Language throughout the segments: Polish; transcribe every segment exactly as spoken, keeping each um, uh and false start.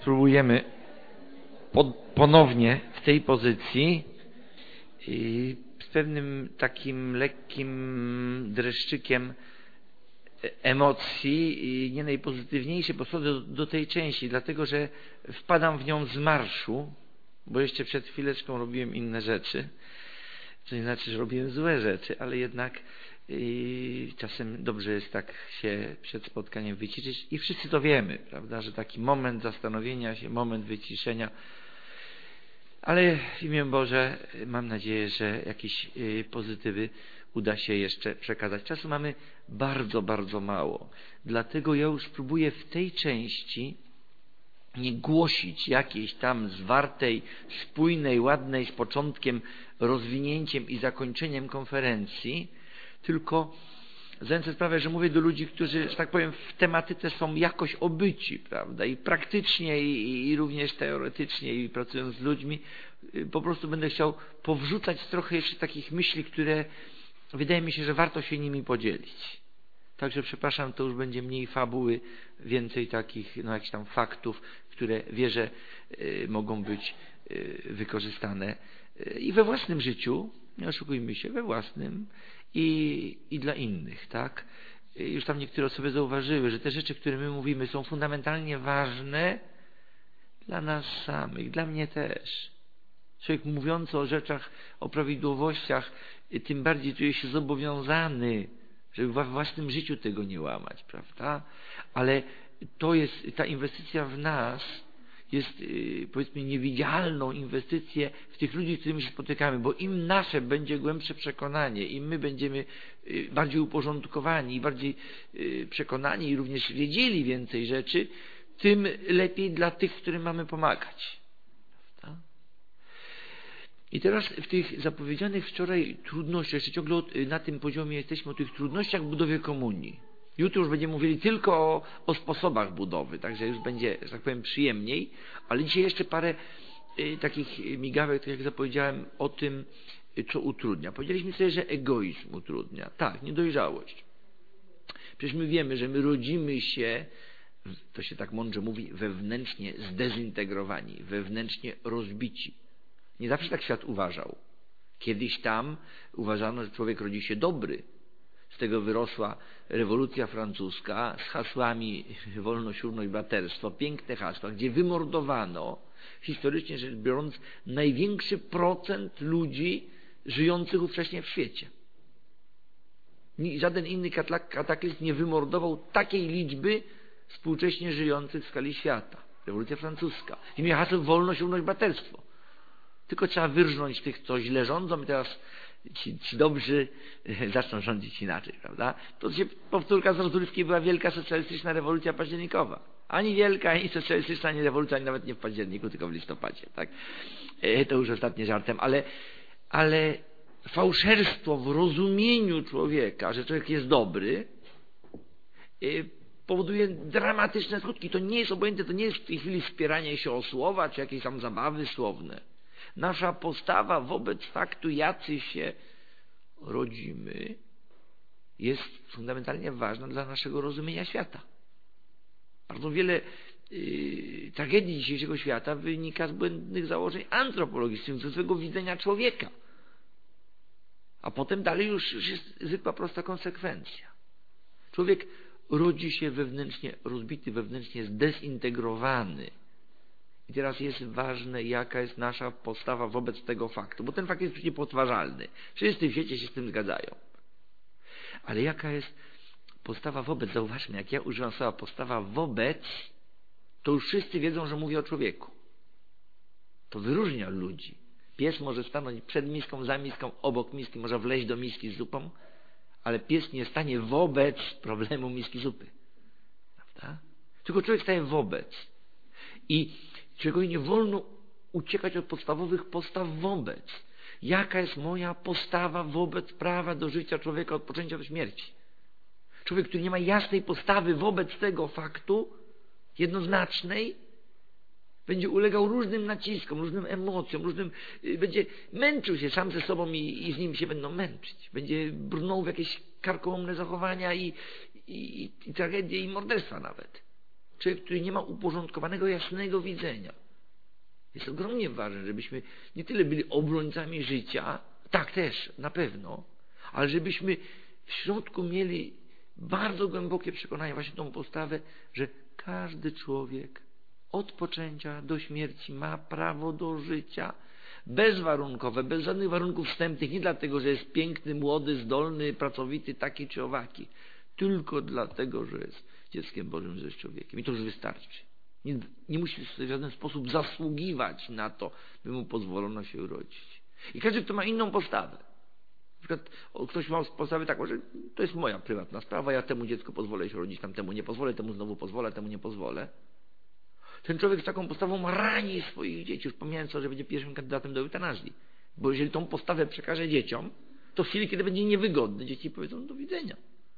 spróbujemy pod, ponownie w tej pozycji i z pewnym takim lekkim dreszczykiem emocji i nie najpozytywniejsze podchodzę do, do tej części, dlatego że wpadam w nią z marszu, bo jeszcze przed chwileczką robiłem inne rzeczy. To nie znaczy, że robiłem złe rzeczy, ale jednak i czasem dobrze jest tak się przed spotkaniem wyciszyć i wszyscy to wiemy, prawda, że taki moment zastanowienia się, moment wyciszenia, ale w imię Boże mam nadzieję, że jakieś pozytywy uda się jeszcze przekazać. Czasu mamy bardzo, bardzo mało, dlatego ja już próbuję w tej części nie głosić jakiejś tam zwartej, spójnej, ładnej z początkiem, rozwinięciem i zakończeniem konferencji, tylko zdając sobie sprawę, że mówię do ludzi, którzy, że tak powiem, w tematyce są jakoś obyci, prawda, i praktycznie, i, i również teoretycznie, i pracując z ludźmi, po prostu będę chciał powrzucać trochę jeszcze takich myśli, które wydaje mi się, że warto się nimi podzielić. Także przepraszam, to już będzie mniej fabuły, więcej takich, no jakichś tam faktów, które wierzę y, mogą być y, wykorzystane y, i we własnym życiu, nie oszukujmy się, we własnym i, i dla innych, tak? Y, już tam niektóre osoby zauważyły, że te rzeczy, które my mówimy, są fundamentalnie ważne dla nas samych, dla mnie też. Człowiek mówiący o rzeczach, o prawidłowościach, y, tym bardziej czuje się zobowiązany, żeby we własnym życiu tego nie łamać, prawda? Ale to jest, ta inwestycja w nas jest, yy, powiedzmy, niewidzialną inwestycję w tych ludzi, z którymi się spotykamy, bo im nasze będzie głębsze przekonanie, im my będziemy yy, bardziej uporządkowani i bardziej yy, przekonani i również wiedzieli więcej rzeczy, tym lepiej dla tych, którym mamy pomagać. Prawda? I teraz w tych zapowiedzianych wczoraj trudnościach, jeszcze ciągle na tym poziomie jesteśmy, o tych trudnościach w budowie komunii. Jutro już będziemy mówili tylko o, o sposobach budowy, także już będzie, że tak powiem, przyjemniej, ale dzisiaj jeszcze parę y, takich migawek, tak jak zapowiedziałem, o tym, y, co utrudnia. Powiedzieliśmy sobie, że egoizm utrudnia. Tak, niedojrzałość. Przecież my wiemy, że my rodzimy się, to się tak mądrze mówi, wewnętrznie zdezintegrowani, wewnętrznie rozbici. Nie zawsze tak świat uważał. Kiedyś tam uważano, że człowiek rodzi się dobry. Z tego wyrosła rewolucja francuska z hasłami wolność, równość, braterstwo. Piękne hasła, gdzie wymordowano, historycznie rzecz biorąc, największy procent ludzi żyjących ówcześnie w świecie. Żaden inny kataklizm nie wymordował takiej liczby współcześnie żyjących w skali świata. Rewolucja francuska. W imię haseł wolność, równość, braterstwo. Tylko trzeba wyrżnąć tych, co źle rządzą i teraz ci, ci dobrzy zaczną rządzić inaczej, prawda? To się powtórka z rozrywki była wielka socjalistyczna rewolucja październikowa. Ani wielka, ani socjalistyczna, ani rewolucja, ani nawet nie w październiku, tylko w listopadzie, tak? To już ostatnie żartem, ale, ale fałszerstwo w rozumieniu człowieka, że człowiek jest dobry, powoduje dramatyczne skutki. To nie jest obojętne, to nie jest w tej chwili wspieranie się o słowa, czy jakieś tam zabawy słowne. Nasza postawa wobec faktu, jacy się rodzimy, jest fundamentalnie ważna dla naszego rozumienia świata. Bardzo wiele yy, tragedii dzisiejszego świata wynika z błędnych założeń antropologicznych, ze swego widzenia człowieka. A potem dalej już, już jest zwykła, prosta konsekwencja. Człowiek rodzi się wewnętrznie rozbity, wewnętrznie zdezintegrowany. I teraz jest ważne, jaka jest nasza postawa wobec tego faktu, bo ten fakt jest niepodważalny. Wszyscy w świecie się z tym zgadzają. Ale jaka jest postawa wobec? Zauważmy, jak ja używam słowa postawa wobec, to już wszyscy wiedzą, że mówię o człowieku. To wyróżnia ludzi. Pies może stanąć przed miską, za miską, obok miski, może wleźć do miski z zupą, ale pies nie stanie wobec problemu miski zupy. Prawda? Tylko człowiek staje wobec. I człowiekowi nie wolno uciekać od podstawowych postaw wobec. Jaka jest moja postawa wobec prawa do życia człowieka od poczęcia do śmierci? Człowiek, który nie ma jasnej postawy wobec tego faktu, jednoznacznej, będzie ulegał różnym naciskom, różnym emocjom, różnym, będzie męczył się sam ze sobą i, i z nim się będą męczyć. Będzie brnął w jakieś karkołomne zachowania i, i, i tragedie, i morderstwa nawet. Człowiek, który nie ma uporządkowanego, jasnego widzenia. Jest ogromnie ważne, żebyśmy nie tyle byli obrońcami życia, tak też, na pewno, ale żebyśmy w środku mieli bardzo głębokie przekonanie, właśnie tą postawę, że każdy człowiek od poczęcia do śmierci ma prawo do życia bezwarunkowe, bez żadnych warunków wstępnych, nie dlatego, że jest piękny, młody, zdolny, pracowity, taki czy owaki, tylko dlatego, że jest dzieckiem Bożym, że jest człowiekiem. I to już wystarczy. Nie, nie musi w żaden sposób zasługiwać na to, by mu pozwolono się urodzić. I każdy, kto ma inną postawę, na przykład ktoś ma postawę taką, że to jest moja prywatna sprawa, ja temu dziecku pozwolę się urodzić, tamtemu nie pozwolę, temu znowu pozwolę, temu nie pozwolę. Ten człowiek z taką postawą rani swoich dzieci, już pomijając to, że będzie pierwszym kandydatem do eutanazji. Bo jeżeli tą postawę przekaże dzieciom, to w chwili, kiedy będzie niewygodny, dzieci powiedzą do widzenia.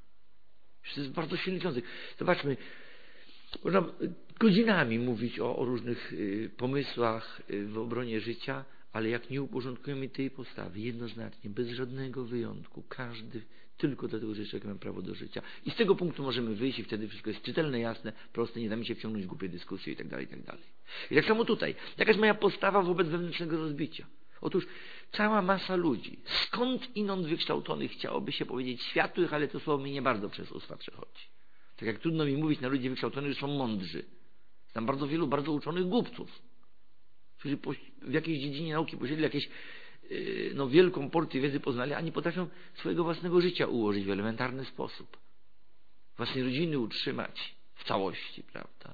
To jest bardzo silny związek. Zobaczmy, można godzinami mówić o, o różnych y, pomysłach y, w obronie życia, ale jak nie uporządkujemy tej postawy, jednoznacznie, bez żadnego wyjątku, każdy tylko dlatego, że człowiek ma prawo do życia. I z tego punktu możemy wyjść i wtedy wszystko jest czytelne, jasne, proste, nie damy się wciągnąć w głupie dyskusje i tak dalej, i tak dalej. I tak samo tutaj. Jaka jest moja postawa wobec wewnętrznego rozbicia? Otóż cała masa ludzi, skąd inąd wykształconych, chciałoby się powiedzieć światłych, ale to słowo mi nie bardzo przez usta przechodzi. Tak jak trudno mi mówić na ludzi wykształconych, że są mądrzy. Znam bardzo wielu bardzo uczonych głupców, którzy w jakiejś dziedzinie nauki posiedli jakieś yy, no, wielką porcję wiedzy poznali, a nie potrafią swojego własnego życia ułożyć w elementarny sposób. Własnej rodziny utrzymać w całości, prawda?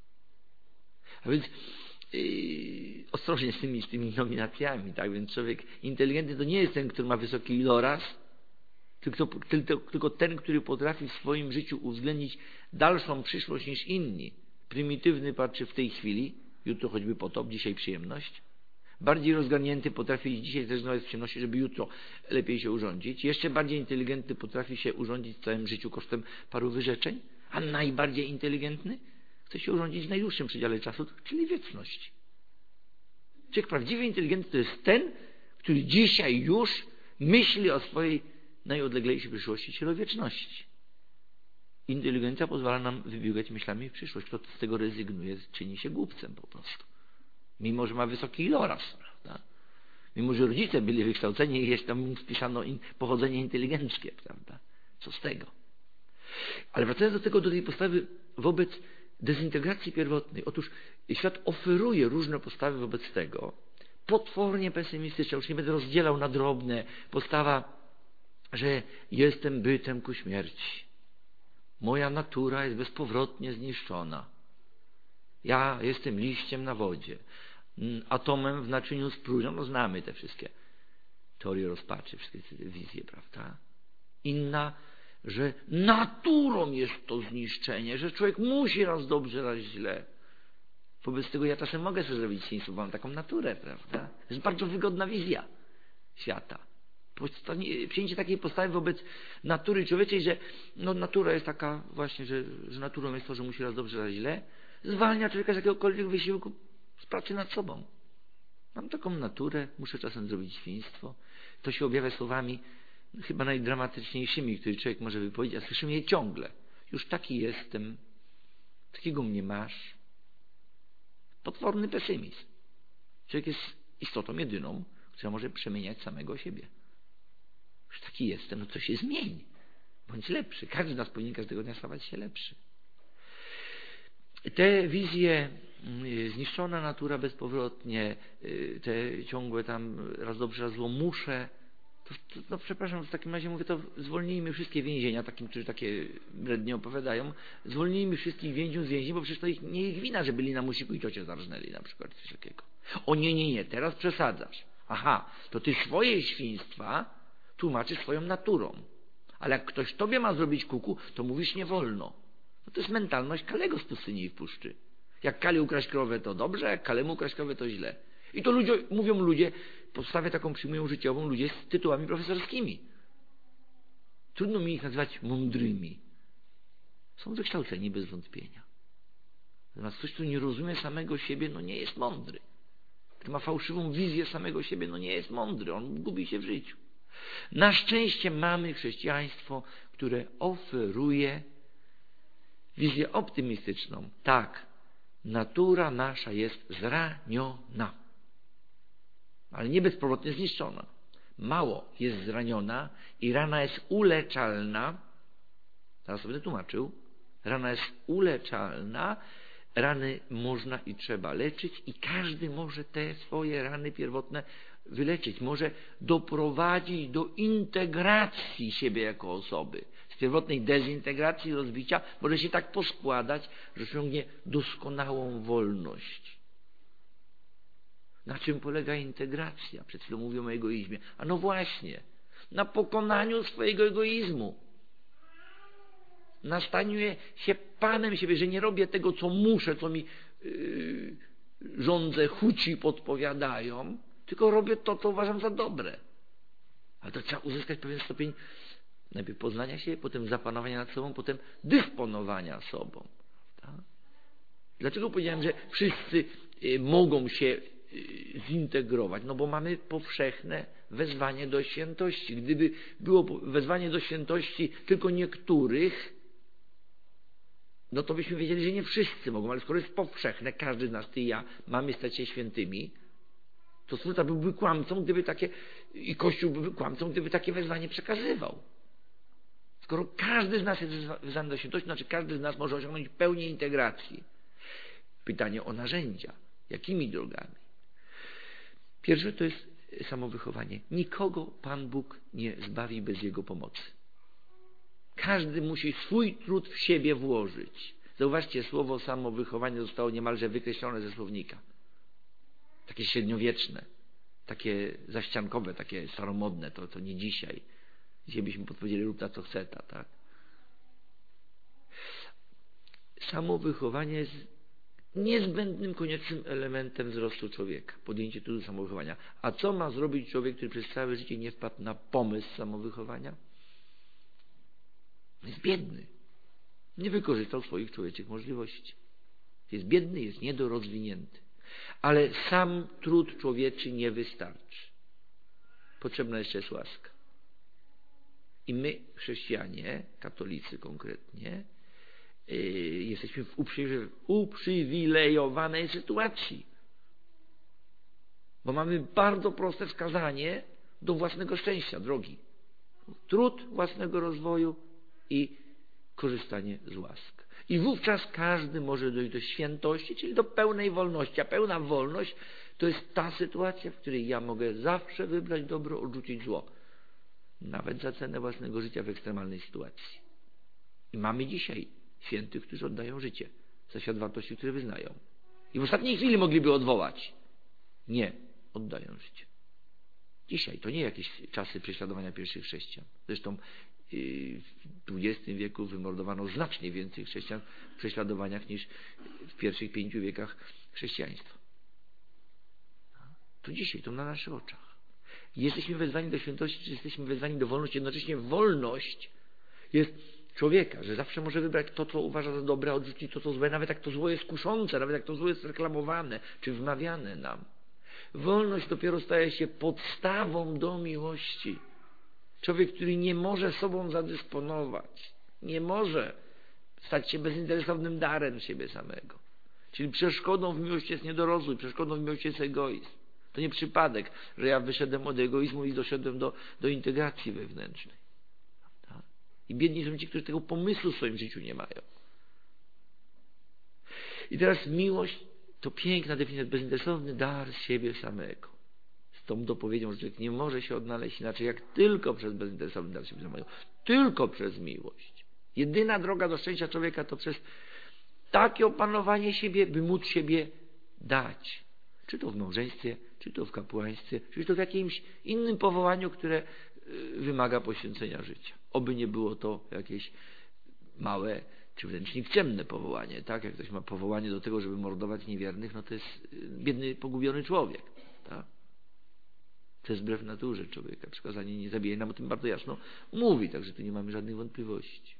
A więc Yy, ostrożnie z tymi, z tymi nominacjami, tak? Więc człowiek inteligentny to nie jest ten, który ma wysoki iloraz, tylko, tylko, tylko ten, który potrafi w swoim życiu uwzględnić dalszą przyszłość niż inni. Prymitywny patrzy w tej chwili, jutro choćby potop, dzisiaj przyjemność. Bardziej rozgarnięty potrafi dzisiaj zrezygnować z przyjemności, żeby jutro lepiej się urządzić. Jeszcze bardziej inteligentny potrafi się urządzić w całym życiu kosztem paru wyrzeczeń, a najbardziej inteligentny chce się urządzić w najdłuższym przedziale czasu, czyli wieczności. Człowiek prawdziwie inteligentny to jest ten, który dzisiaj już myśli o swojej najodleglejszej przyszłości, czyli o wieczności. Inteligencja pozwala nam wybiegać myślami w przyszłość. Kto z tego rezygnuje, czyni się głupcem po prostu. Mimo, że ma wysoki iloraz, prawda? Mimo, że rodzice byli wykształceni i jest tam wpisano pochodzenie inteligenckie, prawda? Co z tego? Ale wracając do tego, do tej postawy wobec dezintegracji pierwotnej. Otóż świat oferuje różne postawy wobec tego. Potwornie pesymistyczne, już nie będę rozdzielał na drobne. Postawa, że jestem bytem ku śmierci. Moja natura jest bezpowrotnie zniszczona. Ja jestem liściem na wodzie. Atomem w naczyniu z próżnią. No znamy te wszystkie teorie rozpaczy, wszystkie te wizje, prawda? Inna, że naturą jest to zniszczenie, że człowiek musi raz dobrze, raz źle. Wobec tego ja czasem mogę sobie zrobić świństwo, bo mam taką naturę, prawda? To jest bardzo wygodna wizja świata. Przyjęcie takiej postawy wobec natury człowieczej, że no, natura jest taka właśnie, że, że naturą jest to, że musi raz dobrze, raz źle, zwalnia człowieka z jakiegokolwiek wysiłku z pracy nad sobą. Mam taką naturę, muszę czasem zrobić świństwo. To się objawia słowami chyba najdramatyczniejszymi, które człowiek może wypowiedzieć, a słyszymy je ciągle. Już taki jestem, takiego mnie masz. Potworny pesymizm. Człowiek jest istotą jedyną, która może przemieniać samego siebie. Już taki jestem, no to się zmień. Bądź lepszy. Każdy z nas powinien każdego dnia stawać się lepszy. Te wizje, zniszczona natura bezpowrotnie, te ciągłe tam raz dobrze, raz zło muszę, to, to, no przepraszam, w takim razie mówię, to zwolnijmy wszystkie więzienia, takim, którzy takie brednie opowiadają, zwolnijmy wszystkich więźniów z więzień, bo przecież to ich, nie ich wina, że byli na musiku i ciocie zarżnęli na przykład coś takiego. O nie, nie, nie, teraz przesadzasz. Aha, to ty swoje świństwa tłumaczysz swoją naturą. Ale jak ktoś tobie ma zrobić kuku, to mówisz nie wolno. No to jest mentalność Kalego z pustyni i w puszczy. Jak Kali ukraść krowę, to dobrze, jak Kalemu ukraść krowę, to źle. I to ludzie, mówią ludzie, podstawę taką przyjmują życiową ludzie z tytułami profesorskimi. Trudno mi ich nazywać mądrymi. Są wykształceni bez wątpienia. Natomiast ktoś, kto nie rozumie samego siebie, no nie jest mądry. Kto ma fałszywą wizję samego siebie, no nie jest mądry. On gubi się w życiu. Na szczęście mamy chrześcijaństwo, które oferuje wizję optymistyczną. Tak, natura nasza jest zraniona, ale nie bezpowrotnie zniszczona. Mało, jest zraniona i rana jest uleczalna. Teraz sobie tłumaczył. Rana jest uleczalna, rany można i trzeba leczyć i każdy może te swoje rany pierwotne wyleczyć. Może doprowadzić do integracji siebie jako osoby. Z pierwotnej dezintegracji, rozbicia może się tak poskładać, że osiągnie doskonałą wolność. Na czym polega integracja? Przed chwilą mówiłem o egoizmie. A no właśnie, na pokonaniu swojego egoizmu. Na staniu się panem siebie, że nie robię tego, co muszę, co mi yy, żądze chuci podpowiadają, tylko robię to, co uważam za dobre. Ale to trzeba uzyskać pewien stopień najpierw poznania się, potem zapanowania nad sobą, potem dysponowania sobą. Tak? Dlaczego powiedziałem, że wszyscy yy, mogą się yy, zintegrować? No bo mamy powszechne wezwanie do świętości. Gdyby było wezwanie do świętości tylko niektórych, no to byśmy wiedzieli, że nie wszyscy mogą, ale skoro jest powszechne, każdy z nas, ty i ja, mamy stać się świętymi, to Stwórca byłby kłamcą, gdyby takie, i Kościół byłby kłamcą, gdyby takie wezwanie przekazywał. Skoro każdy z nas jest wezwany do świętości, znaczy każdy z nas może osiągnąć pełnię integracji. Pytanie o narzędzia. Jakimi drogami? Pierwsze to jest samowychowanie. Nikogo Pan Bóg nie zbawi bez Jego pomocy. Każdy musi swój trud w siebie włożyć. Zauważcie, słowo samowychowanie zostało niemalże wykreślone ze słownika. Takie średniowieczne, takie zaściankowe, takie staromodne, to, to nie dzisiaj. Dzisiaj byśmy podpowiedzieli, rób ta co chce ta, tak? Samowychowanie jest niezbędnym, koniecznym elementem wzrostu człowieka. Podjęcie trudu samowychowania. A co ma zrobić człowiek, który przez całe życie nie wpadł na pomysł samowychowania? Jest biedny. Nie wykorzystał swoich człowieczych możliwości. Jest biedny, jest niedorozwinięty. Ale sam trud człowieczy nie wystarczy. Potrzebna jeszcze jest łaska. I my, chrześcijanie, katolicy konkretnie, yy, jesteśmy w uprzy- uprzywilejowanej sytuacji. Bo mamy bardzo proste wskazanie do własnego szczęścia, drogi. Trud własnego rozwoju i korzystanie z łask. I wówczas każdy może dojść do świętości, czyli do pełnej wolności. A pełna wolność to jest ta sytuacja, w której ja mogę zawsze wybrać dobro, odrzucić zło. Nawet za cenę własnego życia w ekstremalnej sytuacji. I mamy dzisiaj świętych, którzy oddają życie za świat wartości, które wyznają. I w ostatniej chwili mogliby odwołać. Nie, oddają życie. Dzisiaj to nie jakieś czasy prześladowania pierwszych chrześcijan. Zresztą w dwudziestym wieku wymordowano znacznie więcej chrześcijan w prześladowaniach niż w pierwszych pięciu wiekach chrześcijaństwa. To dzisiaj, to na naszych oczach. Jesteśmy wezwani do świętości, czy jesteśmy wezwani do wolności. Jednocześnie wolność jest człowieka, że zawsze może wybrać to, co uważa za dobre, a odrzucić to, co złe, nawet jak to zło jest kuszące, nawet jak to zło jest reklamowane, czy wmawiane nam. Wolność dopiero staje się podstawą do miłości. Człowiek, który nie może sobą zadysponować, nie może stać się bezinteresownym darem siebie samego. Czyli przeszkodą w miłości jest niedorozwój, przeszkodą w miłości jest egoizm. To nie przypadek, że ja wyszedłem od egoizmu i doszedłem do, do integracji wewnętrznej. Tak? I biedni są ci, którzy tego pomysłu w swoim życiu nie mają. I teraz miłość to piękna definicja, bezinteresowny dar siebie samego. Z tą dopowiedzią, że człowiek nie może się odnaleźć inaczej, jak tylko przez bezinteresowny dar siebie samego. Tylko przez miłość. Jedyna droga do szczęścia człowieka to przez takie opanowanie siebie, by móc siebie dać. Czy to w małżeństwie, czy to w kapłaństwie, czy to w jakimś innym powołaniu, które wymaga poświęcenia życia. Oby nie było to jakieś małe, czy wręcz nikczemne powołanie. Tak? Jak ktoś ma powołanie do tego, żeby mordować niewiernych, no to jest biedny, pogubiony człowiek. Tak? To jest wbrew naturze człowieka. Przykazanie nie zabijaj nam o tym bardzo jasno mówi, także tu nie mamy żadnych wątpliwości.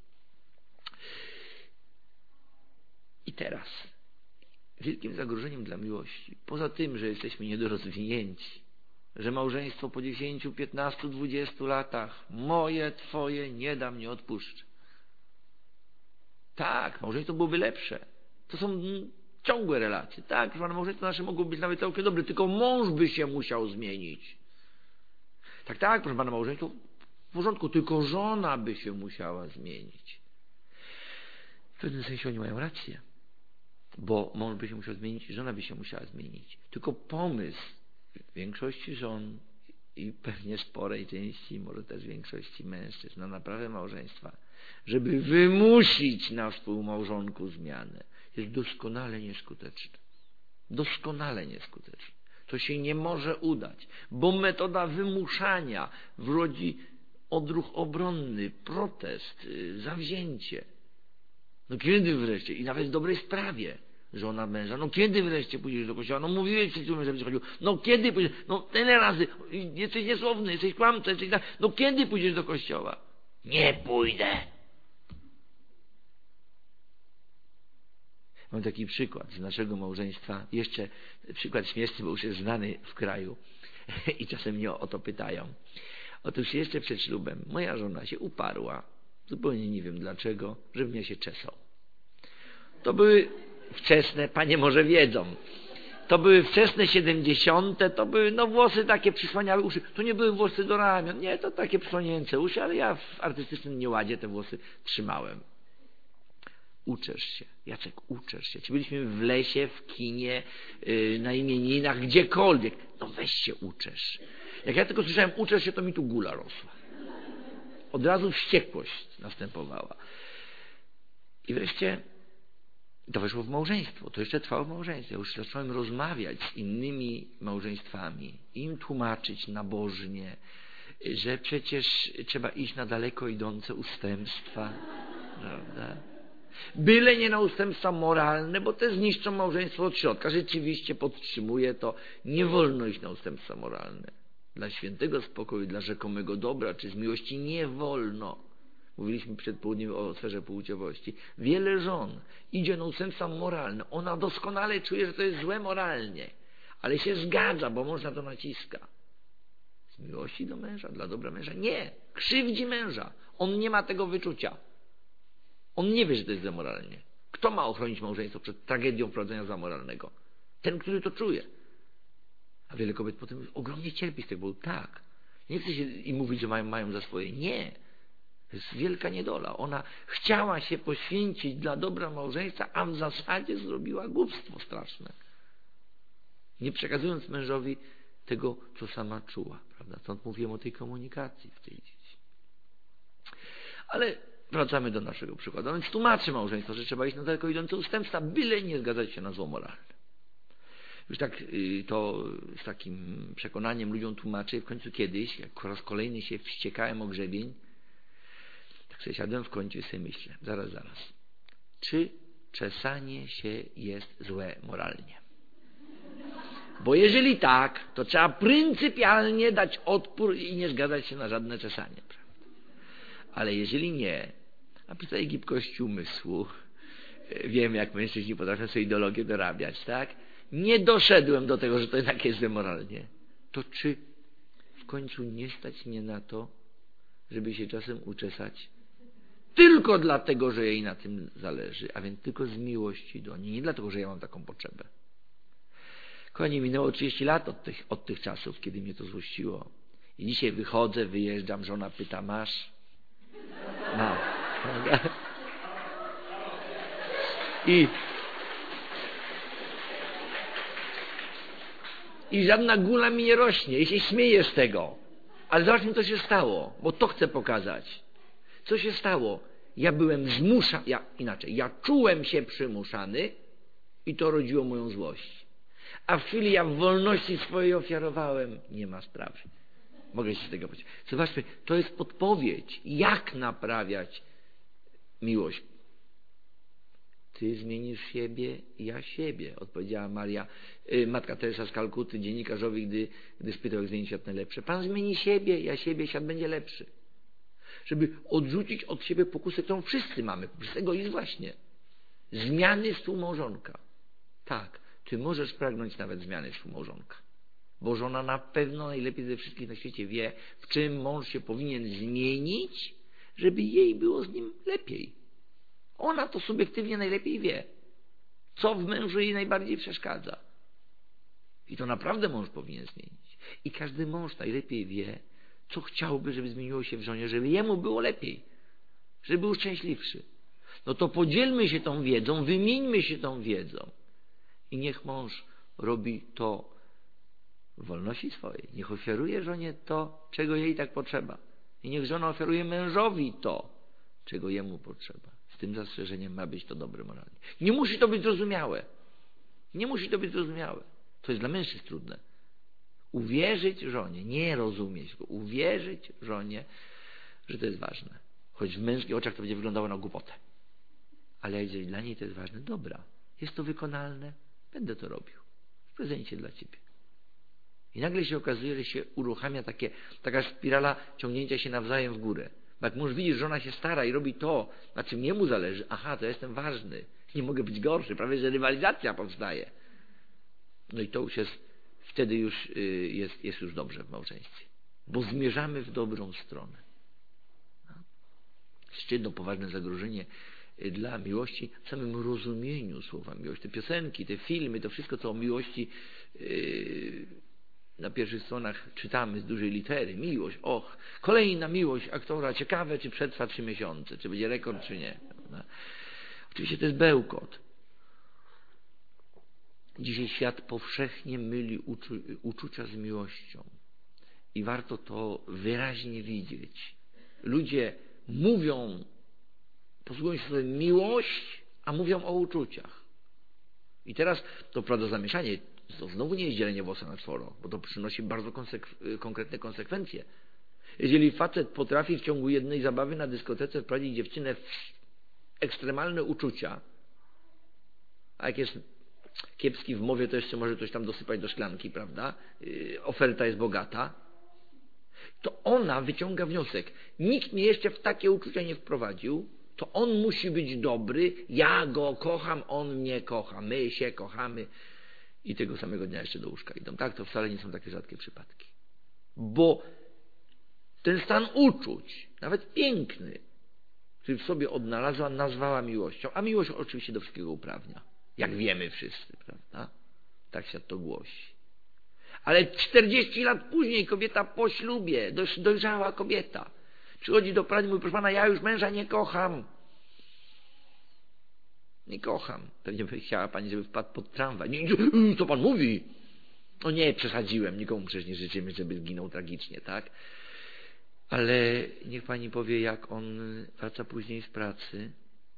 I teraz wielkim zagrożeniem dla miłości, poza tym, że jesteśmy niedorozwinięci, że małżeństwo po dziesięciu, piętnastu, dwudziestu latach moje, twoje, nie dam, nie odpuszczę. Tak, małżeństwo byłoby lepsze. To są ciągłe relacje. Tak, proszę pana, małżeństwo nasze mogło być nawet całkiem dobre, tylko mąż by się musiał zmienić. Tak, tak, proszę pana, małżeństwo w porządku, tylko żona by się musiała zmienić. W pewnym sensie oni mają rację, bo mąż by się musiał zmienić i żona by się musiała zmienić. Tylko pomysł większości żon i pewnie sporej części, może też większości mężczyzn na naprawę małżeństwa, żeby wymusić na współmałżonku zmianę, jest doskonale nieskuteczny. Doskonale nieskuteczny. To się nie może udać, bo metoda wymuszania wrodzi odruch obronny, protest, zawzięcie. No kiedy wreszcie? I nawet w dobrej sprawie żona męża. No kiedy wreszcie pójdziesz do kościoła? No mówiłeś przed chwilą, żebyś chodził. No kiedy pójdziesz? No tyle razy. Jesteś niesłowny, jesteś kłamcą, jesteś tak. No kiedy pójdziesz do kościoła? Nie pójdę. Mam taki przykład z naszego małżeństwa. Jeszcze przykład śmieszny, bo już jest znany w kraju i czasem mnie o to pytają. Otóż jeszcze przed ślubem moja żona się uparła, zupełnie nie wiem dlaczego, żeby mnie się czesał. To były wczesne, panie może wiedzą, to były wczesne siedemdziesiąte, to były no włosy takie przysłaniały uszy. To nie były włosy do ramion, nie, to takie przysłaniające uszy, ale ja w artystycznym nieładzie te włosy trzymałem. Uczesz się, Jacek, uczesz się. Czy byliśmy w lesie, w kinie, yy, na imieninach, gdziekolwiek. No weź się uczesz. Jak ja tylko słyszałem uczesz się, to mi tu gula rosła. Od razu wściekłość następowała. I wreszcie to weszło w małżeństwo. To jeszcze trwało w małżeństwie. Już zacząłem rozmawiać z innymi małżeństwami, im tłumaczyć nabożnie, że przecież trzeba iść na daleko idące ustępstwa, prawda? Byle nie na ustępstwa moralne, bo te zniszczą małżeństwo od środka. Rzeczywiście podtrzymuję to. Nie wolno iść na ustępstwa moralne. Dla świętego spokoju, dla rzekomego dobra, czy z miłości nie wolno. Mówiliśmy przed południem o sferze płciowości. Wiele żon idzie na ustępstwa moralne. Ona doskonale czuje, że to jest złe moralnie. Ale się zgadza, bo mąż na to naciska. Z miłości do męża, dla dobra męża? Nie. Krzywdzi męża. On nie ma tego wyczucia. On nie wie, że to jest zamoralnie. Kto ma ochronić małżeństwo przed tragedią wprowadzenia zamoralnego? Ten, który to czuje. A wiele kobiet potem ogromnie cierpi z tego powodu. Tak. Nie chce się im mówić, że mają, mają za swoje. Nie. To jest wielka niedola. Ona chciała się poświęcić dla dobra małżeństwa, a w zasadzie zrobiła głupstwo straszne. Nie przekazując mężowi tego, co sama czuła. Prawda? Stąd mówiłem o tej komunikacji w tej dzieci. Ale wracamy do naszego przykładu. Więc tłumaczy małżeństwo, że trzeba iść na daleko idące ustępstwa, byle nie zgadzać się na zło moralne. Już tak to z takim przekonaniem ludziom tłumaczę. W końcu kiedyś, jak po raz kolejny się wściekałem o grzebień, tak sobie siadłem w kącie i sobie myślę, zaraz, zaraz. Czy czesanie się jest złe moralnie? Bo jeżeli tak, to trzeba pryncypialnie dać odpór i nie zgadzać się na żadne czesanie. Prawda? Ale jeżeli nie, a przy tej gibkości umysłu, wiem, jak mężczyźni potrafią sobie ideologię dorabiać, tak? Nie doszedłem do tego, że to jednak jest demoralnie. To czy w końcu nie stać mnie na to, żeby się czasem uczesać? Tylko dlatego, że jej na tym zależy, a więc tylko z miłości do niej, nie dlatego, że ja mam taką potrzebę. Kochani, minęło trzydzieści lat od tych, od tych czasów, kiedy mnie to złościło. I dzisiaj wychodzę, wyjeżdżam, żona pyta, masz? Mam. I I żadna gula mi nie rośnie i się śmieję z tego. Ale zobaczmy, co się stało, bo to chcę pokazać. Co się stało? Ja byłem zmuszany, ja, inaczej, ja czułem się przymuszany i to rodziło moją złość. A w chwili ja w wolności swojej ofiarowałem, nie ma sprawy. Mogę się z tego powiedzieć. Zobaczmy, to jest podpowiedź, jak naprawiać miłość. Ty zmienisz siebie, ja siebie, odpowiedziała Maria, y, matka Teresa z Kalkuty, dziennikarzowi, gdy, gdy spytał, jak zmieni świat najlepszy. Pan zmieni siebie, ja siebie, świat będzie lepszy. Żeby odrzucić od siebie pokusę, którą wszyscy mamy, poprzez egoizm właśnie. Zmiany współmałżonka. Tak, ty możesz pragnąć nawet zmiany współmałżonka. Bo żona na pewno najlepiej ze wszystkich na świecie wie, w czym mąż się powinien zmienić, żeby jej było z nim lepiej. Ona to subiektywnie najlepiej wie, co w mężu jej najbardziej przeszkadza. I to naprawdę mąż powinien zmienić. I każdy mąż najlepiej wie, co chciałby, żeby zmieniło się w żonie, żeby jemu było lepiej, żeby był szczęśliwszy. No to podzielmy się tą wiedzą, wymieńmy się tą wiedzą. I niech mąż robi to w wolności swojej. Niech ofiaruje żonie to, czego jej tak potrzeba. I niech żona ofiaruje mężowi to, czego jemu potrzeba. Z tym zastrzeżeniem ma być to dobre moralnie. Nie musi to być zrozumiałe. Nie musi to być zrozumiałe. To jest dla mężczyzn trudne. Uwierzyć żonie, nie rozumieć, tylko uwierzyć żonie, że to jest ważne. Choć w męskich oczach to będzie wyglądało na głupotę. Ale jeżeli dla niej to jest ważne, dobra, jest to wykonalne, będę to robił. W prezencie dla ciebie. I nagle się okazuje, że się uruchamia takie, taka spirala ciągnięcia się nawzajem w górę. Bo jak mąż widzi, że żona się stara i robi to, na czym jemu zależy, aha, to ja jestem ważny, nie mogę być gorszy, prawie że rywalizacja powstaje. No i to już jest, wtedy już jest, jest już dobrze w małżeństwie. Bo zmierzamy w dobrą stronę. Jeszcze jedno poważne zagrożenie dla miłości w samym rozumieniu słowa miłość. Te piosenki, te filmy, to wszystko, co o miłości yy, na pierwszych stronach czytamy z dużej litery. Miłość, och, kolejna miłość aktora. Ciekawe, czy przetrwa trzy miesiące, czy będzie rekord, czy nie. No. Oczywiście to jest bełkot. Dzisiaj świat powszechnie myli uczu, uczucia z miłością. I warto to wyraźnie widzieć. Ludzie mówią, posługują się słowem miłość, a mówią o uczuciach. I teraz to wprowadza zamieszanie. To znowu nie jest dzielenie włosa na czworo, bo to przynosi bardzo konsekw- konkretne konsekwencje. Jeżeli facet potrafi w ciągu jednej zabawy na dyskotece wprowadzić dziewczynę w ekstremalne uczucia, a jak jest kiepski w mowie, to jeszcze może coś tam dosypać do szklanki, prawda? Yy, oferta jest bogata. To ona wyciąga wniosek. Nikt mnie jeszcze w takie uczucia nie wprowadził, to on musi być dobry, ja go kocham, on mnie kocha, my się kochamy i tego samego dnia jeszcze do łóżka idą. Tak, to wcale nie są takie rzadkie przypadki. Bo ten stan uczuć, nawet piękny, który w sobie odnalazła, nazwała miłością, a miłość oczywiście do wszystkiego uprawnia. Jak wiemy wszyscy, prawda? Tak się to głosi. Ale czterdzieści lat później kobieta po ślubie, dojrzała kobieta, przychodzi do pani i mówi, proszę pana, ja już męża nie kocham. Nie kocham. Pewnie by chciała pani, żeby wpadł pod tramwaj. Nie, nie, co pan mówi? No nie, przesadziłem. Nikomu przecież nie życzymy, żeby zginął tragicznie, tak? Ale niech pani powie, jak on wraca później z pracy,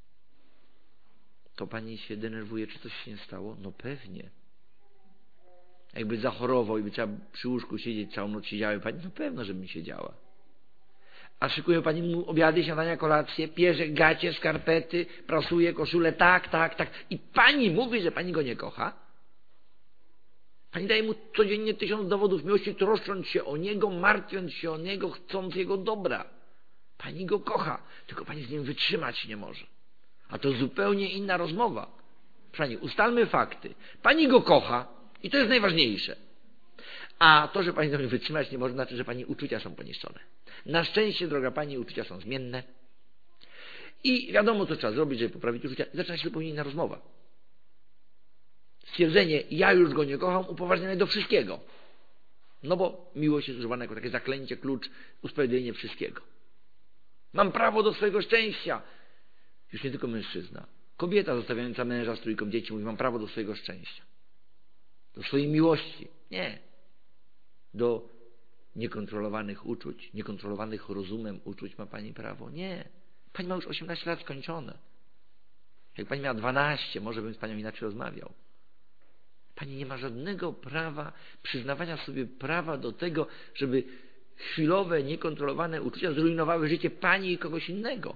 to pani się denerwuje, czy coś się nie stało? No pewnie. Jakby zachorował i by trzeba przy łóżku siedzieć, całą noc siedziały pani, no pewno, żeby mi siedziała. A szykuje pani mu obiady, śniadania, kolację, pierze, gacie, skarpety, prasuje koszulę, tak, tak, tak. I pani mówi, że pani go nie kocha? Pani daje mu codziennie tysiąc dowodów miłości, troszcząc się o niego, martwiąc się o niego, chcąc jego dobra. Pani go kocha, tylko pani z nim wytrzymać nie może. A to zupełnie inna rozmowa. Pani, ustalmy fakty. Pani go kocha i to jest najważniejsze. A to, że pani z nim wytrzymać nie może, znaczy, że pani uczucia są poniszczone. Na szczęście, droga pani, uczucia są zmienne. I wiadomo, co trzeba zrobić, żeby poprawić uczucia. Zaczyna się zupełnie inna rozmowa. Stwierdzenie, ja już go nie kocham, upoważnione do wszystkiego. No bo miłość jest używana jako takie zaklęcie, klucz, usprawiedliwienie wszystkiego. Mam prawo do swojego szczęścia. Już nie tylko mężczyzna. Kobieta zostawiająca męża z trójką dzieci mówi, mam prawo do swojego szczęścia. Do swojej miłości. Nie. Do niekontrolowanych uczuć, niekontrolowanych rozumem uczuć ma pani prawo. Nie. Pani ma już osiemnaście lat skończone. Jak pani miała dwanaście, może bym z panią inaczej rozmawiał. Pani nie ma żadnego prawa, przyznawania sobie prawa do tego, żeby chwilowe, niekontrolowane uczucia zrujnowały życie pani i kogoś innego.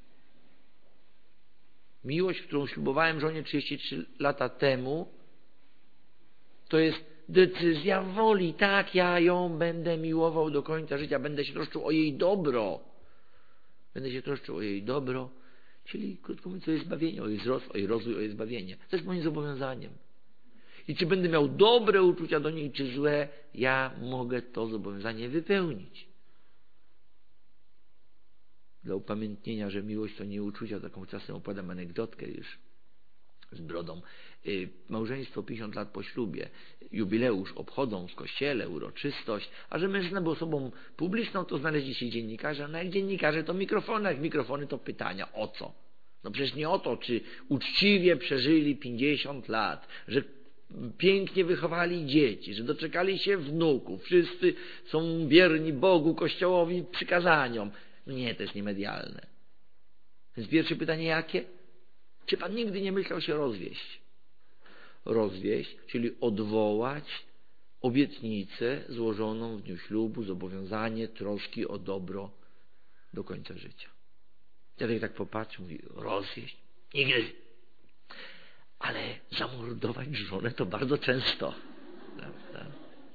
Miłość, którą ślubowałem żonie trzydzieści trzy lata temu, to jest decyzja woli. Tak, ja ją będę miłował do końca życia, będę się troszczył o jej dobro. Będę się troszczył o jej dobro, czyli krótko mówiąc, o jej zbawienie, o jej wzrost, o jej rozwój, o jej zbawienie. To jest moim zobowiązaniem. I czy będę miał dobre uczucia do niej, czy złe, ja mogę to zobowiązanie wypełnić. Dla upamiętnienia, że miłość to nie uczucia, taką czasem opowiadam anegdotkę już z brodą. Małżeństwo pięćdziesiąt lat po ślubie, jubileusz obchodzą w kościele, uroczystość, a że mężczyzna był osobą publiczną, to znaleźli się dziennikarze, no jak dziennikarze to mikrofony, jak mikrofony to pytania, o co? No przecież nie o to, czy uczciwie przeżyli pięćdziesiąt lat, że pięknie wychowali dzieci, że doczekali się wnuków, wszyscy są wierni Bogu, Kościołowi, przykazaniom. No nie, to jest niemedialne. Więc pierwsze pytanie jakie? Czy pan nigdy nie myślał się rozwieść? Rozwieść, czyli odwołać obietnicę złożoną w dniu ślubu, zobowiązanie, troski o dobro do końca życia. Dziadek tak popatrzył, mówi, rozwieść? Nigdy. Ale zamordować żonę to bardzo często. Prawda?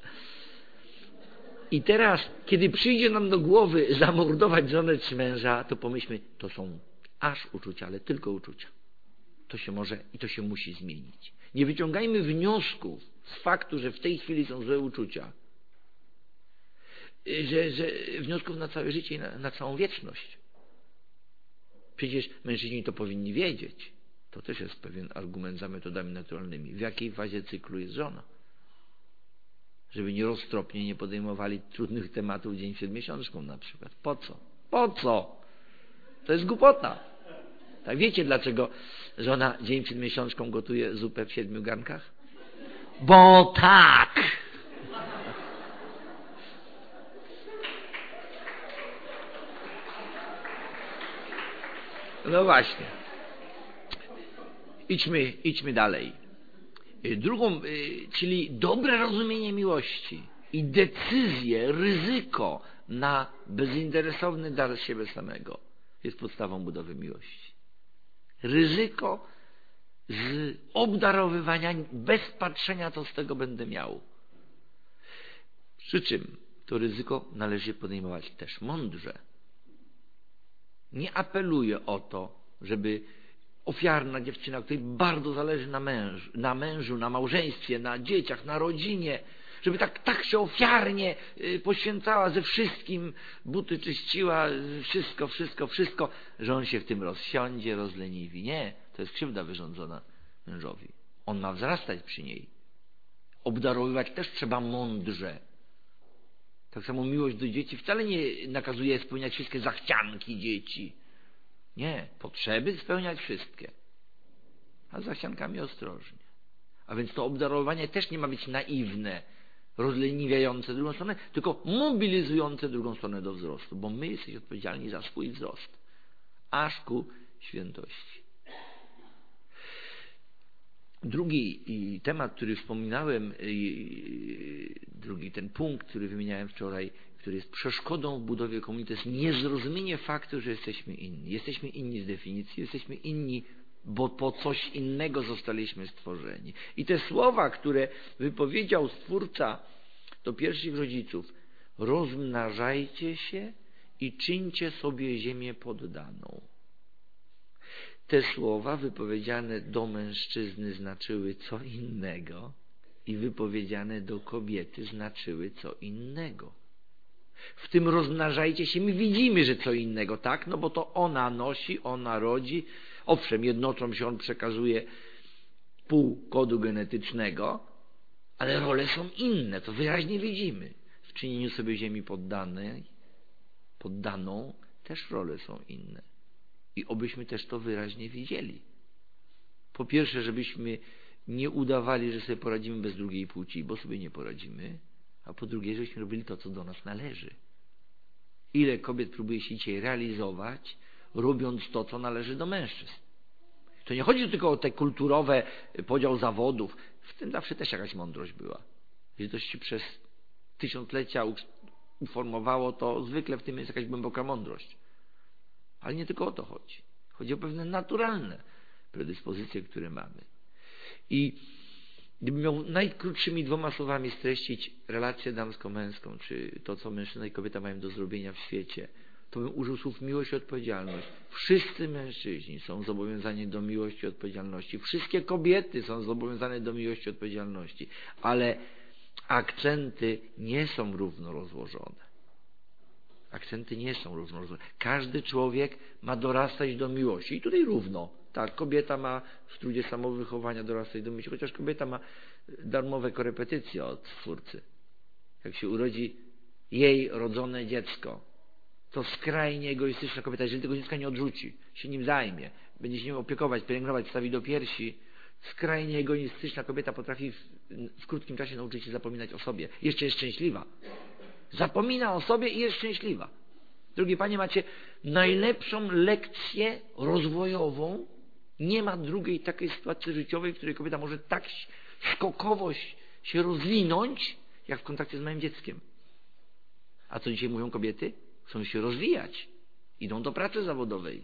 I teraz, kiedy przyjdzie nam do głowy zamordować żonę czy męża, to pomyślmy, to są aż uczucia, ale tylko uczucia. To się może i to się musi zmienić. Nie wyciągajmy wniosków z faktu, że w tej chwili są złe uczucia. Że, że wniosków na całe życie i na, na całą wieczność. Przecież mężczyźni to powinni wiedzieć. To też jest pewien argument za metodami naturalnymi. W jakiej fazie cyklu jest żona? Żeby nieroztropnie nie podejmowali trudnych tematów dzień przed miesiączką na przykład. Po co? Po co? To jest głupota. Tak wiecie, dlaczego żona dzień przed miesiączką gotuje zupę w siedmiu garnkach? Bo tak! No właśnie. Idźmy, idźmy dalej. Drugą, czyli dobre rozumienie miłości i decyzje, ryzyko na bezinteresowny dar siebie samego jest podstawą budowy miłości. Ryzyko z obdarowywania bez patrzenia, co z tego będę miał. Przy czym to ryzyko należy podejmować też mądrze. Nie apeluję o to, żeby ofiarna dziewczyna, której bardzo zależy na mężu, na mężu, na małżeństwie, na dzieciach, na rodzinie, żeby tak, tak się ofiarnie poświęcała ze wszystkim, buty czyściła, wszystko, wszystko, wszystko, że on się w tym rozsiądzie, rozleniwi. Nie, to jest krzywda wyrządzona mężowi. On ma wzrastać przy niej. Obdarowywać też trzeba mądrze. Tak samo miłość do dzieci wcale nie nakazuje spełniać wszystkie zachcianki dzieci. Nie, potrzeby spełniać wszystkie. A z zachciankami ostrożnie. A więc to obdarowanie też nie ma być naiwne, rozleniwiające drugą stronę, tylko mobilizujące drugą stronę do wzrostu, bo my jesteśmy odpowiedzialni za swój wzrost, aż ku świętości. Drugi temat, który wspominałem, drugi ten punkt, który wymieniałem wczoraj, który jest przeszkodą w budowie komunity, to jest niezrozumienie faktu, że jesteśmy inni. Jesteśmy inni z definicji, jesteśmy inni, bo po coś innego zostaliśmy stworzeni. I te słowa, które wypowiedział Stwórca do pierwszych rodziców, rozmnażajcie się i czyńcie sobie ziemię poddaną. Te słowa wypowiedziane do mężczyzny znaczyły co innego i wypowiedziane do kobiety znaczyły co innego. W tym rozmnażajcie się, my widzimy, że co innego, tak? No bo to ona nosi, ona rodzi. Owszem, jednoczą się, on przekazuje pół kodu genetycznego, ale role są inne, to wyraźnie widzimy. W czynieniu sobie ziemi poddanej, poddaną też role są inne. I obyśmy też to wyraźnie widzieli. Po pierwsze, żebyśmy nie udawali, że sobie poradzimy bez drugiej płci, bo sobie nie poradzimy. A po drugie, żebyśmy robili to, co do nas należy. Ile kobiet próbuje się dzisiaj realizować, robiąc to, co należy do mężczyzn. To nie chodzi tylko o te kulturowe podział zawodów. W tym zawsze też jakaś mądrość była. Jeżeli to się przez tysiąclecia uformowało, to zwykle w tym jest jakaś głęboka mądrość. Ale nie tylko o to chodzi. Chodzi o pewne naturalne predyspozycje, które mamy. I gdybym miał najkrótszymi dwoma słowami streścić relację damsko-męską, czy to, co mężczyzna i kobieta mają do zrobienia w świecie, to bym użył słów miłość i odpowiedzialność. Wszyscy mężczyźni są zobowiązani do miłości i odpowiedzialności. Wszystkie kobiety są zobowiązane do miłości i odpowiedzialności. Ale akcenty nie są równo rozłożone. Akcenty nie są różnorodne. Każdy człowiek ma dorastać do miłości. I tutaj równo. Tak, kobieta ma w trudzie samowychowania dorastać do miłości, chociaż kobieta ma darmowe korepetycje od Twórcy. Jak się urodzi jej rodzone dziecko, to skrajnie egoistyczna kobieta, jeżeli tego dziecka nie odrzuci, się nim zajmie, będzie się nim opiekować, pielęgnować, stawi do piersi, skrajnie egoistyczna kobieta potrafi w, w krótkim czasie nauczyć się zapominać o sobie. Jeszcze jest szczęśliwa. Zapomina o sobie i jest szczęśliwa. Drogie panie, macie najlepszą lekcję rozwojową. Nie ma drugiej takiej sytuacji życiowej, w której kobieta może tak skokowo się rozwinąć, jak w kontakcie z małym dzieckiem. A co dzisiaj mówią kobiety? Chcą się rozwijać. Idą do pracy zawodowej.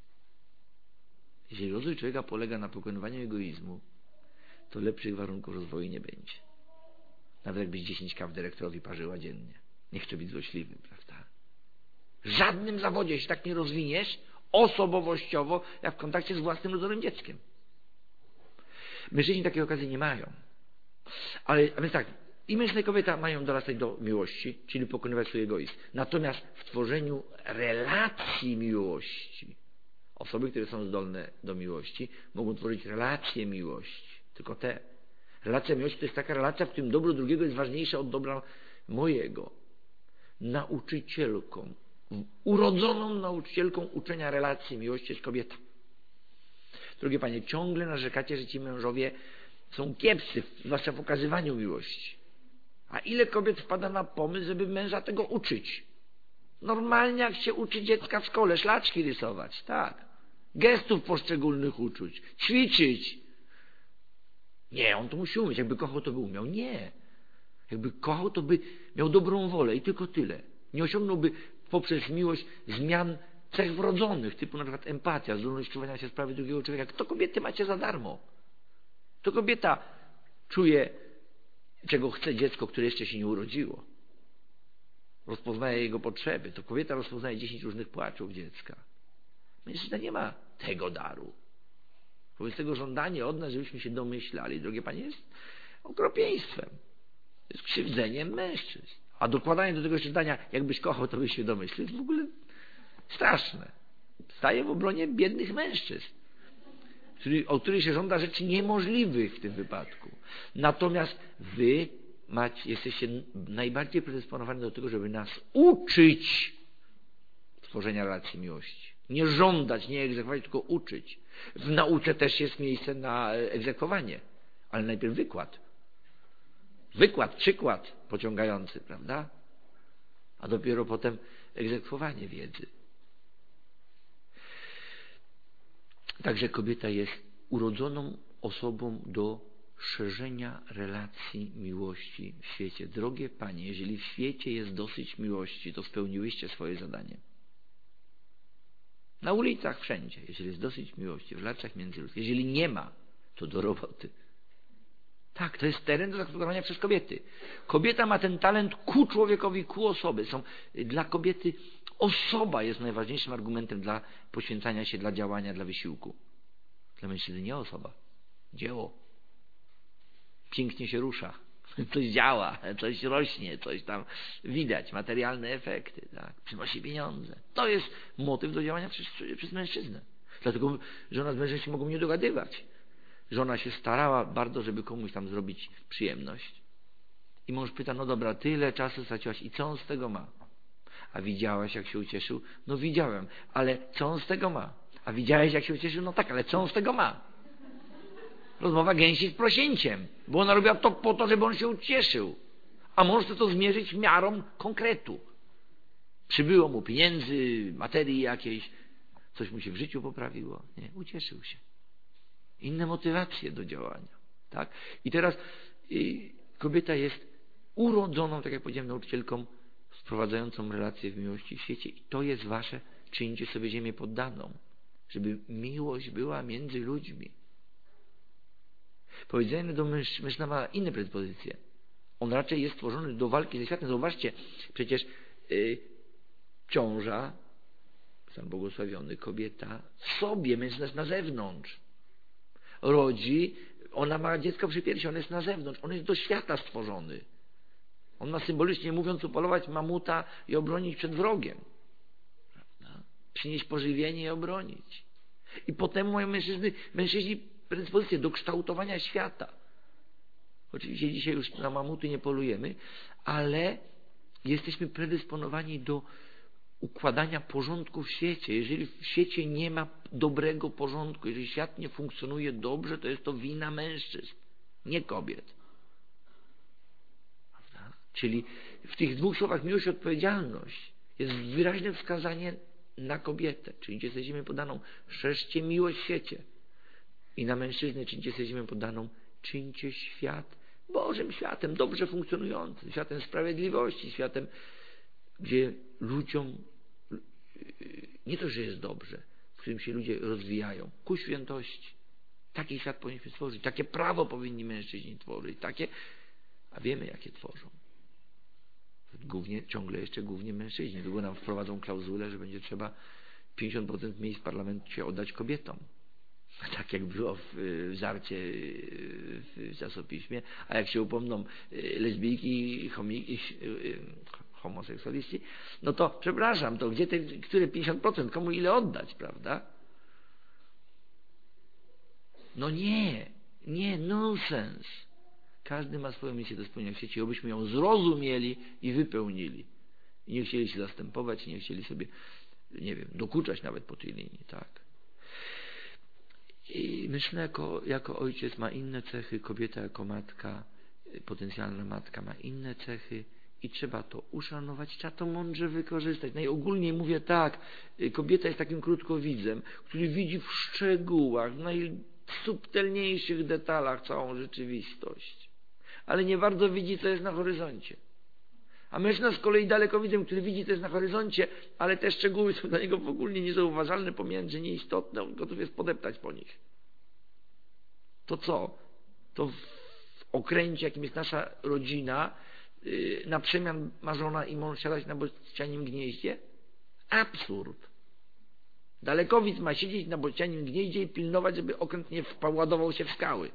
Jeżeli rozwój człowieka polega na pokonywaniu egoizmu, to lepszych warunków rozwoju nie będzie. Nawet jakbyś dziesięć kaw dyrektorowi parzyła dziennie. Nie chcę być złośliwy, prawda? W żadnym zawodzie się tak nie rozwiniesz osobowościowo, jak w kontakcie z własnym rodzowym dzieckiem. Mężczyźni takiej okazji nie mają. Ale, a więc tak, i mężczyzna i kobieta mają dorastać do miłości, czyli pokonywać swój egoizm. Natomiast w tworzeniu relacji miłości, osoby, które są zdolne do miłości, mogą tworzyć relacje miłości. Tylko te. Relacja miłości to jest taka relacja, w którym dobro drugiego jest ważniejsze od dobra mojego. Nauczycielką, urodzoną nauczycielką uczenia relacji miłości jest kobieta. Drogie panie, ciągle narzekacie, że ci mężowie są kiepscy, zwłaszcza w okazywaniu miłości. A ile kobiet wpada na pomysł, żeby męża tego uczyć? Normalnie jak się uczy dziecka w szkole, szlaczki rysować, tak. Gestów poszczególnych uczuć, ćwiczyć. Nie, on to musi umieć. Jakby kochał, to by umiał. Nie. Jakby kochał, to by miał dobrą wolę i tylko tyle. Nie osiągnąłby poprzez miłość zmian cech wrodzonych, typu na przykład empatia, zdolność czuwania się sprawy drugiego człowieka. To kobiety macie za darmo. To kobieta czuje, czego chce dziecko, które jeszcze się nie urodziło. Rozpoznaje jego potrzeby. To kobieta rozpoznaje dziesięć różnych płaczów dziecka. Mężczyzna nie ma tego daru. Wobec tego żądanie od nas, żebyśmy się domyślali, drogie panie, jest okropieństwem. Jest krzywdzeniem mężczyzn. A dokładanie do tego jeszcze zdania, jakbyś kochał, to byś się domyślił, jest w ogóle straszne. Staje w obronie biednych mężczyzn, który, od których się żąda rzeczy niemożliwych w tym wypadku. Natomiast wy macie, jesteście najbardziej predysponowani do tego, żeby nas uczyć tworzenia relacji miłości. Nie żądać, nie egzekwować, tylko uczyć. W nauce też jest miejsce na egzekwowanie, ale najpierw wykład. Wykład, przykład pociągający, prawda? A dopiero potem egzekwowanie wiedzy. Także kobieta jest urodzoną osobą do szerzenia relacji miłości w świecie. Drogie panie, jeżeli w świecie jest dosyć miłości, to spełniłyście swoje zadanie. Na ulicach, wszędzie. Jeżeli jest dosyć miłości, w relacjach międzyludzkich. Jeżeli nie ma, to do roboty. Tak, to jest teren do zagospodarowania przez kobiety. Kobieta ma ten talent ku człowiekowi, ku osoby. Są, dla kobiety osoba jest najważniejszym argumentem dla poświęcania się, dla działania, dla wysiłku. Dla mężczyzny nie osoba. Dzieło. Pięknie się rusza. Coś działa, coś rośnie, coś tam widać, materialne efekty, tak? Przynosi pieniądze. To jest motyw do działania przez, przez mężczyznę. Dlatego żona z mężem się mogą nie dogadywać. Żona się starała bardzo, żeby komuś tam zrobić przyjemność. I mąż pyta, no dobra, tyle czasu straciłaś i co on z tego ma? A widziałaś, jak się ucieszył? No widziałem, ale co on z tego ma? A widziałeś, jak się ucieszył? No tak, ale co on z tego ma? Rozmowa gęsi z prosięciem, bo ona robiła to po to, żeby on się ucieszył. A mąż chce to zmierzyć miarą konkretu. Przybyło mu pieniędzy, materii jakiejś, coś mu się w życiu poprawiło. Nie, ucieszył się. Inne motywacje do działania. Tak? I teraz y, kobieta jest urodzoną, tak jak powiedziałem, nauczycielką wprowadzającą relacje w miłości w świecie. I to jest wasze, czyńcie sobie ziemię poddaną. Żeby miłość była między ludźmi. Powiedzenie do mężczyzny, mężczyzna ma inne predyspozycje. On raczej jest stworzony do walki ze światem. Zobaczcie, przecież yy, ciąża, Stan błogosławiony, kobieta w sobie, mężczyzna jest na zewnątrz. Rodzi, ona ma dziecko przy piersi, on jest na zewnątrz, on jest do świata stworzony. On ma symbolicznie mówiąc upolować mamuta i obronić przed wrogiem. Prawda? Przynieść pożywienie i obronić. I potem mają mężczyźni, mężczyźni predyspozycję do kształtowania świata. Oczywiście dzisiaj już na mamuty nie polujemy, ale jesteśmy predysponowani do układania porządku w świecie. Jeżeli w świecie nie ma dobrego porządku, jeżeli świat nie funkcjonuje dobrze, to jest to wina mężczyzn, nie kobiet. Prawda? Czyli w tych dwóch słowach miłość i odpowiedzialność jest wyraźne wskazanie na kobietę. Czyńcie sobie ziemię podaną, szerzcie miłość w świecie. I na mężczyznę czyńcie sobie ziemię podaną, czyńcie świat Bożym światem, dobrze funkcjonującym, światem sprawiedliwości, światem, gdzie ludziom nie to, że jest dobrze, w którym się ludzie rozwijają ku świętości. Taki świat powinniśmy stworzyć, takie prawo powinni mężczyźni tworzyć, takie, a wiemy jakie tworzą. Głównie, ciągle jeszcze głównie mężczyźni. Długo nam wprowadzą klauzulę, że będzie trzeba pięćdziesiąt procent miejsc w parlamencie oddać kobietom. Tak jak było w, w żarcie w czasopiśmie, a jak się upomną lesbijki, chomiki, homoseksualiści, no to przepraszam, to gdzie te, które pięćdziesiąt procent, komu ile oddać, prawda? No nie, nie, nonsens. Każdy ma swoją misję do spełnienia w świecie, obyśmy ją zrozumieli i wypełnili. I nie chcieli się zastępować, nie chcieli sobie, nie wiem, dokuczać nawet po tej linii, tak? I mężczyzna jako, jako ojciec ma inne cechy, kobieta jako matka, potencjalna matka ma inne cechy i trzeba to uszanować, trzeba to mądrze wykorzystać. Najogólniej mówię tak, kobieta jest takim krótkowidzem, który widzi w szczegółach, w najsubtelniejszych detalach całą rzeczywistość, ale nie bardzo widzi, co jest na horyzoncie. A mężczyzna z kolei dalekowidzem, który widzi, co jest na horyzoncie, ale te szczegóły są dla niego w ogóle niezauważalne, pomiędzy nieistotne, on gotów jest podeptać po nich. To co? To w okręcie, jakim jest nasza rodzina, yy, na przemian ma żona i mąż siadać na bocianim gnieździe? Absurd. Dalekowidz ma siedzieć na bocianim gnieździe i pilnować, żeby okręt nie wpaładował się w skały.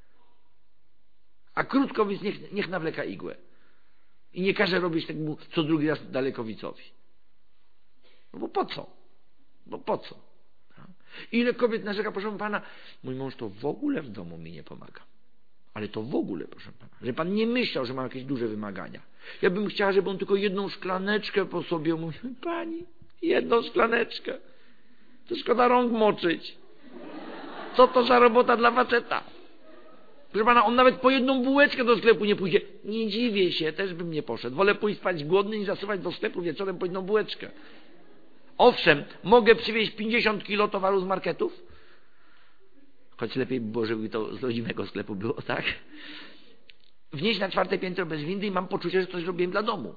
A krótkowidz niech, niech nawleka igłę. I nie każe robić tak mu co drugi raz dalekowicowi. No bo po co? No po co? Ile kobiet narzeka, proszę pana, mój mąż to w ogóle w domu mi nie pomaga. Ale to w ogóle, proszę pana, że pan nie myślał, że ma jakieś duże wymagania. Ja bym chciała, żeby on tylko jedną szklaneczkę po sobie mówił. Pani, jedną szklaneczkę. To szkoda rąk moczyć. Co to za robota dla faceta? Proszę pana, on nawet po jedną bułeczkę do sklepu nie pójdzie. Nie dziwię się, też bym nie poszedł. Wolę pójść spać głodny niż zasuwać do sklepu wieczorem po jedną bułeczkę. Owszem, mogę przywieźć pięćdziesiąt kilo towaru z marketów, choć lepiej by było, żeby to z rodzimego sklepu było, tak? Wnieść na czwarte piętro bez windy i mam poczucie, że coś zrobiłem dla domu.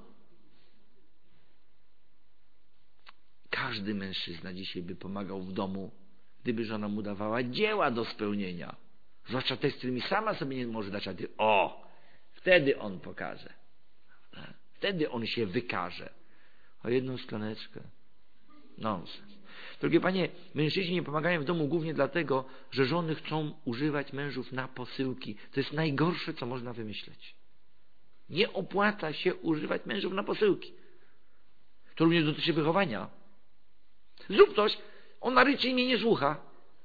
Każdy mężczyzna dzisiaj by pomagał w domu, gdyby żona mu dawała dzieła do spełnienia. Zwłaszcza te, z którymi sama sobie nie może dać rady. O! Wtedy on pokaże. Wtedy on się wykaże. O jedną szklaneczkę. Nonsens. Drogie panie, mężczyźni nie pomagają w domu głównie dlatego, że żony chcą używać mężów na posyłki. To jest najgorsze, co można wymyśleć. Nie opłaca się używać mężów na posyłki. To również dotyczy wychowania. Zrób coś, ona ryczy i mnie nie słucha.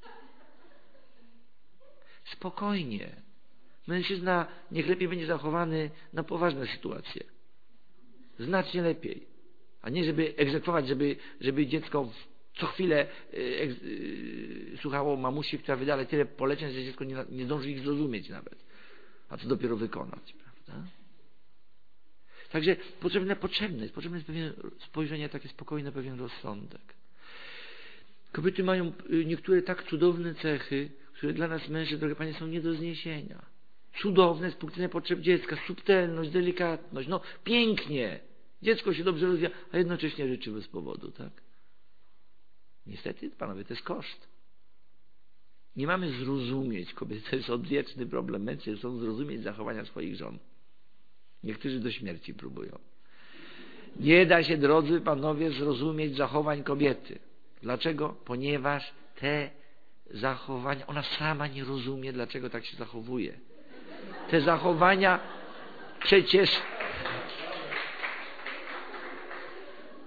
Spokojnie. Mężczyzna niech lepiej będzie zachowany na poważne sytuacje. Znacznie lepiej. A nie żeby egzekwować, żeby, żeby dziecko co chwilę egz, słuchało mamusi, która wydala tyle poleceń, że dziecko nie, nie zdąży ich zrozumieć nawet. A co dopiero wykonać, prawda? Także potrzebne, potrzebne jest, potrzebne jest pewne spojrzenie takie spokojne, pewien rozsądek. Kobiety mają niektóre tak cudowne cechy, które dla nas mężczyzn, drogie panie, są nie do zniesienia. Cudowne z punktu widzenia potrzeb dziecka, subtelność, delikatność, no pięknie. Dziecko się dobrze rozwija, a jednocześnie ryczy bez powodu, tak? Niestety, panowie, to jest koszt. Nie mamy zrozumieć kobiety, to jest odwieczny problem. Mężczyzn chcą zrozumieć zachowania swoich żon. Niektórzy do śmierci próbują. Nie da się, drodzy panowie, zrozumieć zachowań kobiety. Dlaczego? Ponieważ te zachowania, ona sama nie rozumie, dlaczego tak się zachowuje. Te zachowania przecież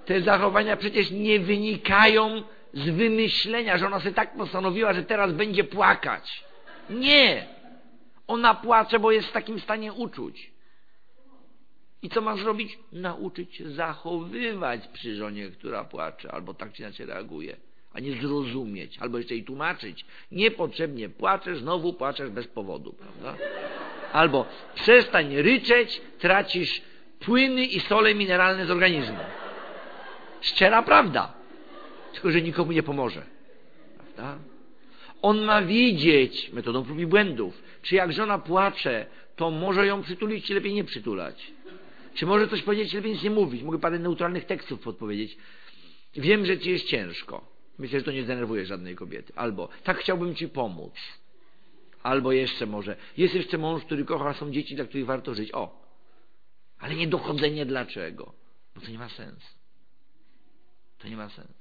Te zachowania przecież nie wynikają z wymyślenia, że ona sobie tak postanowiła, że teraz będzie płakać. Nie! Ona płacze, bo jest w takim stanie uczuć. I co ma zrobić? Nauczyć się zachowywać przy żonie, która płacze, albo tak czy inaczej reaguje, a nie zrozumieć, albo jeszcze jej tłumaczyć. Niepotrzebnie płaczesz, znowu płaczesz bez powodu, prawda? Albo przestań ryczeć, tracisz płyny i sole mineralne z organizmu. Szczera prawda. Tylko że nikomu nie pomoże. Prawda? On ma wiedzieć, metodą prób i błędów, czy jak żona płacze, to może ją przytulić, czy lepiej nie przytulać. Czy może coś powiedzieć, czy lepiej nic nie mówić. Mogę parę neutralnych tekstów podpowiedzieć. Wiem, że ci jest ciężko. Myślę, że to nie zdenerwuje żadnej kobiety. Albo tak chciałbym ci pomóc. Albo jeszcze może jest jeszcze mąż, który kocha, są dzieci, dla których warto żyć. O! Ale nie dochodzenie dlaczego. Bo to nie ma sensu. To nie ma sensu.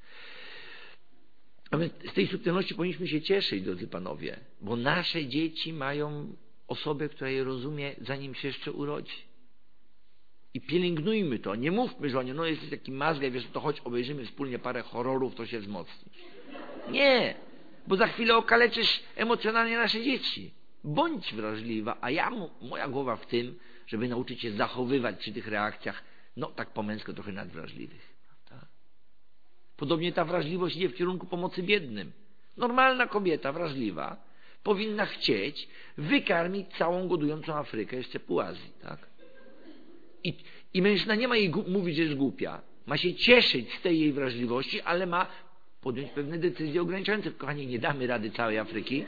A my z tej subtelności powinniśmy się cieszyć, drodzy panowie, bo nasze dzieci mają osobę, która je rozumie, zanim się jeszcze urodzi. I pielęgnujmy to. Nie mówmy żonie, no jesteś taki mazgaj, wiesz, to chodź obejrzymy wspólnie parę horrorów, to się wzmocni. Nie, bo za chwilę okaleczysz emocjonalnie nasze dzieci. Bądź wrażliwa, a ja, moja głowa w tym, żeby nauczyć się zachowywać przy tych reakcjach, no tak po męsko trochę nadwrażliwych. Prawda? Podobnie ta wrażliwość idzie w kierunku pomocy biednym. Normalna kobieta wrażliwa powinna chcieć wykarmić całą głodującą Afrykę, jeszcze pół Azji, tak? I, I mężczyzna nie ma jej mówić, że jest głupia. Ma się cieszyć z tej jej wrażliwości, ale ma podjąć pewne decyzje ograniczające. Kochani, nie damy rady całej Afryki,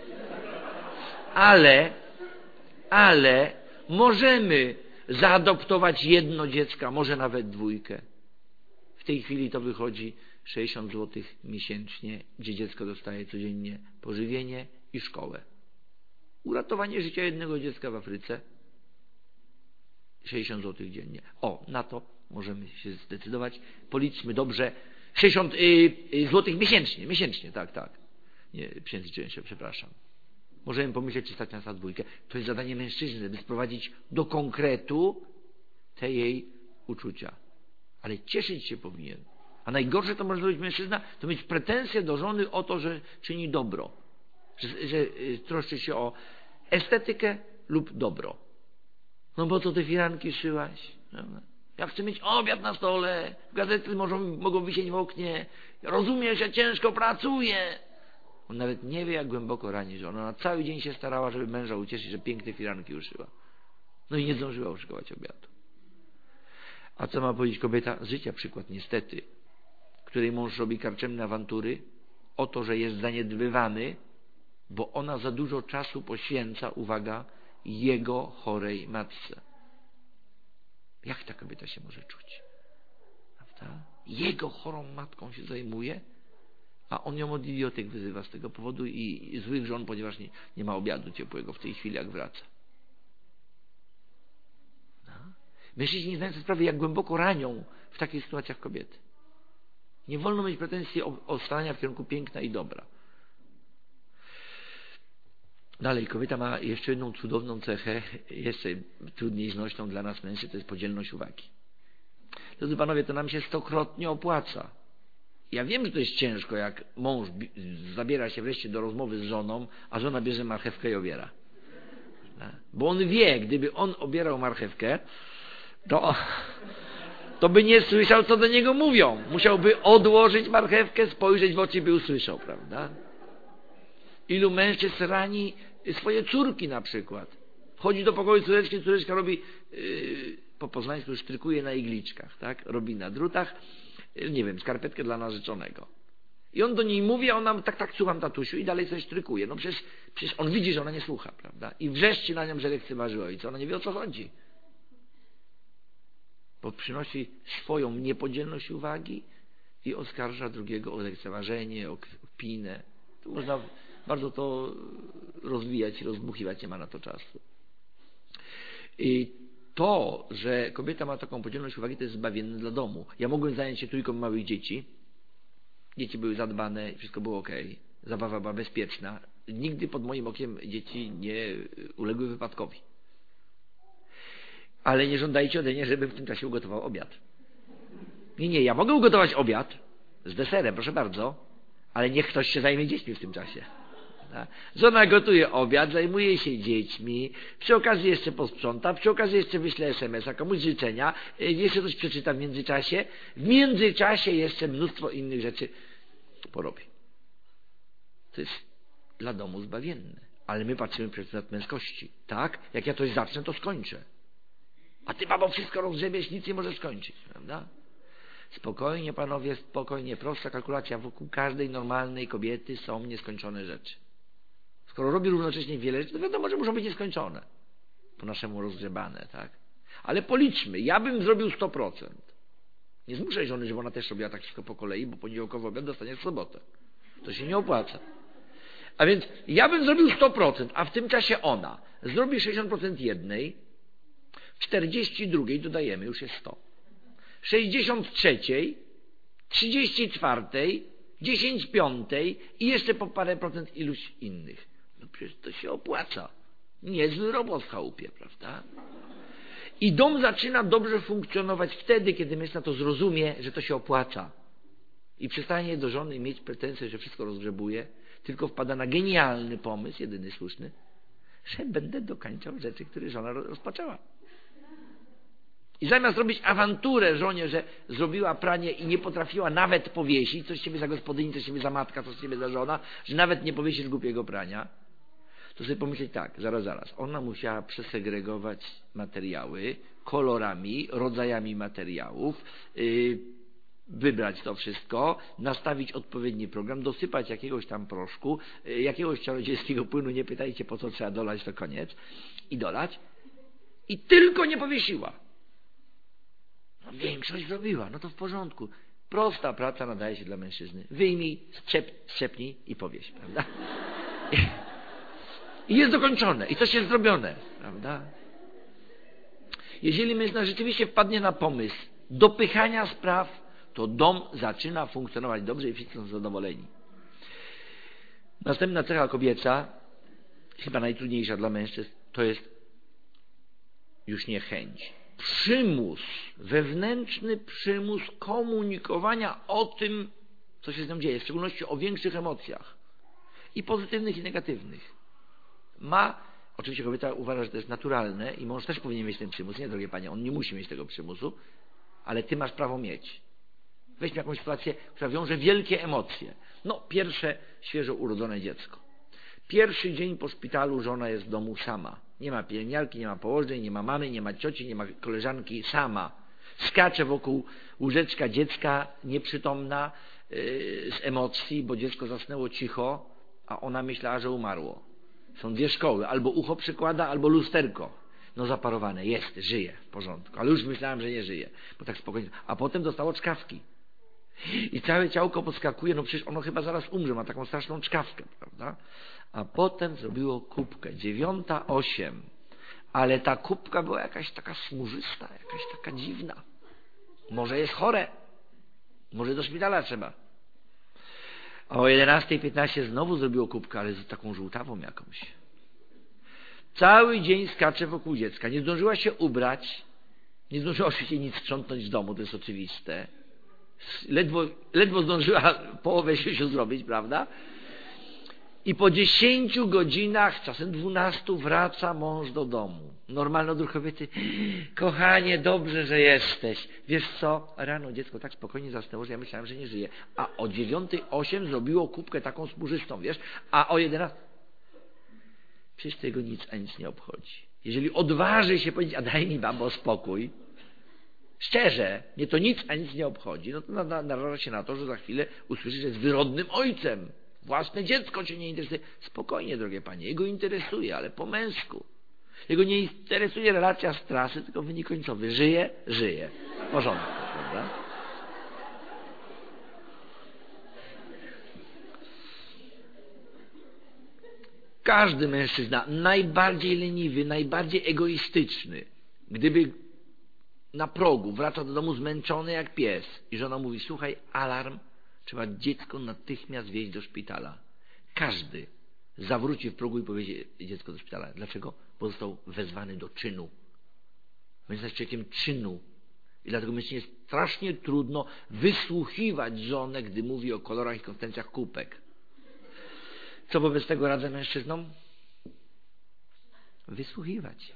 ale, ale możemy zaadoptować jedno dziecko, może nawet dwójkę. W tej chwili to wychodzi sześćdziesiąt złotych miesięcznie, gdzie dziecko dostaje codziennie pożywienie i szkołę. Uratowanie życia jednego dziecka w Afryce sześćdziesiąt złotych dziennie. O, na to możemy się zdecydować. Policzmy dobrze. sześćdziesiąt złotych miesięcznie. Miesięcznie, tak, tak. Nie, przejęzyczyłem się, przepraszam. Możemy pomyśleć, czy stać nas na dwójkę. To jest zadanie mężczyzny, żeby sprowadzić do konkretu te jej uczucia. Ale cieszyć się powinien. A najgorsze to może zrobić mężczyzna, to mieć pretensje do żony o to, że czyni dobro. Że, że troszczy się o estetykę lub dobro. No bo co te firanki szyłaś? Ja chcę mieć obiad na stole, gazety mogą, mogą wisieć w oknie, rozumiesz, ja ciężko pracuję. On nawet nie wie, jak głęboko rani żonę. Ona cały dzień się starała, żeby męża ucieszyć, że piękne firanki uszyła. No i nie zdążyła uszykować obiadu. A co ma powiedzieć kobieta? Z życia przykład, niestety, której mąż robi karczemne awantury o to, że jest zaniedbywany, bo ona za dużo czasu poświęca, uwaga, jego chorej matce. Jak ta kobieta się może czuć? Prawda? Jego chorą matką się zajmuje, a on ją od idiotek wyzywa z tego powodu i, i złych żon, ponieważ nie, nie ma obiadu ciepłego w tej chwili, jak wraca. No. Mężczyźni nie zdają sobie sprawy, jak głęboko ranią w takich sytuacjach kobiety. Nie wolno mieć pretensji o, o starania w kierunku piękna i dobra. Dalej, kobieta ma jeszcze jedną cudowną cechę, jeszcze trudniej znośną dla nas mężczyzn, to jest podzielność uwagi. Drodzy panowie, to nam się stokrotnie opłaca. Ja wiem, że to jest ciężko, jak mąż zabiera się wreszcie do rozmowy z żoną, a żona bierze marchewkę i obiera. Bo on wie, gdyby on obierał marchewkę, to, to by nie słyszał, co do niego mówią. Musiałby odłożyć marchewkę, spojrzeć w oczy, by usłyszał, prawda? Ilu mężczyzn rani swoje córki na przykład. Wchodzi do pokoju córeczki, córeczka robi, yy, po poznańsku sztrykuje na igliczkach, tak? Robi na drutach, yy, nie wiem, skarpetkę dla narzeczonego. I on do niej mówi, a ona tak, tak, słucham tatusiu i dalej coś sztrykuje. No przecież, przecież on widzi, że ona nie słucha, prawda? I wrzeszczy na nią, że lekceważy ojca. Ona nie wie, o co chodzi. Bo przynosi swoją niepodzielność uwagi i oskarża drugiego o lekceważenie, o kpinę. To można bardzo to rozwijać, rozbuchiwać, nie ma na to czasu. I to, że kobieta ma taką podzielność uwagi, to jest zbawienne dla domu. Ja mogłem zająć się trójką małych dzieci. Dzieci były zadbane, wszystko było ok. Zabawa była bezpieczna. Nigdy pod moim okiem dzieci nie uległy wypadkowi. Ale nie żądajcie ode mnie, żebym w tym czasie ugotował obiad. Nie, nie, ja mogę ugotować obiad z deserem, proszę bardzo, ale niech ktoś się zajmie dziećmi w tym czasie. Żona gotuje obiad, zajmuje się dziećmi, przy okazji jeszcze posprząta, przy okazji jeszcze wyśle es em es a, komuś życzenia, jeszcze coś przeczyta w międzyczasie, w międzyczasie jeszcze mnóstwo innych rzeczy porobi. To jest dla domu zbawienne. Ale my patrzymy przez pryzmat męskości. Tak? Jak ja coś zacznę, to skończę. A ty, babo, wszystko rozgrzebiesz, nic nie możesz skończyć. Prawda? Spokojnie, panowie, spokojnie. Prosta kalkulacja. Wokół każdej normalnej kobiety są nieskończone rzeczy. Skoro robi równocześnie wiele rzeczy, to wiadomo, że muszą być nieskończone. Po naszemu rozgrzebane, tak? Ale policzmy. Ja bym zrobił sto procent. Nie zmuszaj żony, żeby ona też robiła tak wszystko po kolei, bo poniedziałkowy obiad dostaniesz w sobotę. To się nie opłaca. A więc ja bym zrobił sto procent, a w tym czasie ona zrobi sześćdziesiąt procent jednej, czterdzieści drugiej dodajemy, już jest sto. sześćdziesiąt trzeciej, trzydzieści czwartej, dziesięć piątej i jeszcze po parę procent iluś innych. No przecież to się opłaca. Niezły robot w chałupie, prawda? I dom zaczyna dobrze funkcjonować wtedy, kiedy mężczyzna to zrozumie, że to się opłaca. I przestanie do żony mieć pretensje, że wszystko rozgrzebuje, tylko wpada na genialny pomysł, jedyny słuszny, że będę dokańczał rzeczy, które żona rozpoczęła. I zamiast robić awanturę żonie, że zrobiła pranie i nie potrafiła nawet powiesić, coś z ciebie za gospodyni, coś z ciebie za matka, coś z ciebie za żona, że nawet nie powiesisz głupiego prania, to sobie pomyśleć tak, zaraz, zaraz. Ona musiała przesegregować materiały kolorami, rodzajami materiałów, yy, wybrać to wszystko, nastawić odpowiedni program, dosypać jakiegoś tam proszku, yy, jakiegoś czarodziejskiego płynu, nie pytajcie po co trzeba dolać, to koniec, i dolać. I tylko nie powiesiła. No, większość zrobiła, no to w porządku. Prosta praca nadaje się dla mężczyzny. Wyjmij, strzep, strzepnij i powieś, prawda? I jest dokończone. I coś jest zrobione, prawda? Jeżeli mężczyzna rzeczywiście wpadnie na pomysł dopychania spraw, to dom zaczyna funkcjonować dobrze i wszyscy są zadowoleni. Następna cecha kobieca, chyba najtrudniejsza dla mężczyzn, to jest już nie chęć. Przymus, wewnętrzny przymus komunikowania o tym, co się z nią dzieje, w szczególności o większych emocjach. I pozytywnych, i negatywnych. Ma, oczywiście kobieta uważa, że to jest naturalne i mąż też powinien mieć ten przymus. Nie, drogie panie, on nie musi mieć tego przymusu, ale ty masz prawo mieć. Weźmy jakąś sytuację, która wiąże wielkie emocje. No, pierwsze świeżo urodzone dziecko. Pierwszy dzień po szpitalu żona jest w domu sama. Nie ma pielęgniarki, nie ma położnej, nie ma mamy, nie ma cioci, nie ma koleżanki, sama. Skacze wokół łóżeczka dziecka, nieprzytomna yy, z emocji, bo dziecko zasnęło cicho, a ona myślała, że umarło. Są dwie szkoły, albo ucho przykłada, albo lusterko. No zaparowane, jest, żyje, w porządku. Ale już myślałem, że nie żyje, bo tak spokojnie. A potem dostało czkawki. I całe ciałko podskakuje, no przecież ono chyba zaraz umrze, ma taką straszną czkawkę, prawda? A potem zrobiło kubkę, dziewiąta, osiem. Ale ta kubka była jakaś taka smurzysta, jakaś taka dziwna. Może jest chore. Może do szpitala trzeba. A o jedenastej piętnaście znowu zrobiło kubkę, ale z taką żółtawą jakąś. Cały dzień skacze wokół dziecka. Nie zdążyła się ubrać. Nie zdążyła się nic sprzątnąć z domu, to jest oczywiste. Ledwo, ledwo zdążyła połowę się zrobić, prawda? I po dziesięciu godzinach, czasem dwunastu, wraca mąż do domu. Normalny odruch kobiety. Kochanie, dobrze, że jesteś. Wiesz co? Rano dziecko tak spokojnie zasnęło, że ja myślałem, że nie żyje. A o dziewiątej osiem zrobiło kubkę taką smużystą, wiesz? A o jedenastej... Przecież tego nic a nic nie obchodzi. Jeżeli odważy się powiedzieć, a daj mi, babo, spokój, szczerze, mnie to nic a nic nie obchodzi, no to naraża się na to, że za chwilę usłyszy, że jest wyrodnym ojcem. Własne dziecko cię nie interesuje. Spokojnie, drogie panie, jego interesuje, ale po męsku. Jego nie interesuje relacja z trasy, tylko wynik końcowy. Żyje, żyje. W porządku, prawda? Każdy mężczyzna, najbardziej leniwy, najbardziej egoistyczny, gdyby na progu wraca do domu zmęczony jak pies i żona mówi, słuchaj, alarm, trzeba dziecko natychmiast wieźć do szpitala. Każdy zawróci w progu i powiedzie dziecko do szpitala. Dlaczego? Bo został wezwany do czynu. Będzie człowiekiem czynu. I dlatego mężczyźnie jest strasznie trudno wysłuchiwać żonę, gdy mówi o kolorach i konsystencjach kubek. Co wobec tego radzę mężczyznom? Wysłuchiwać.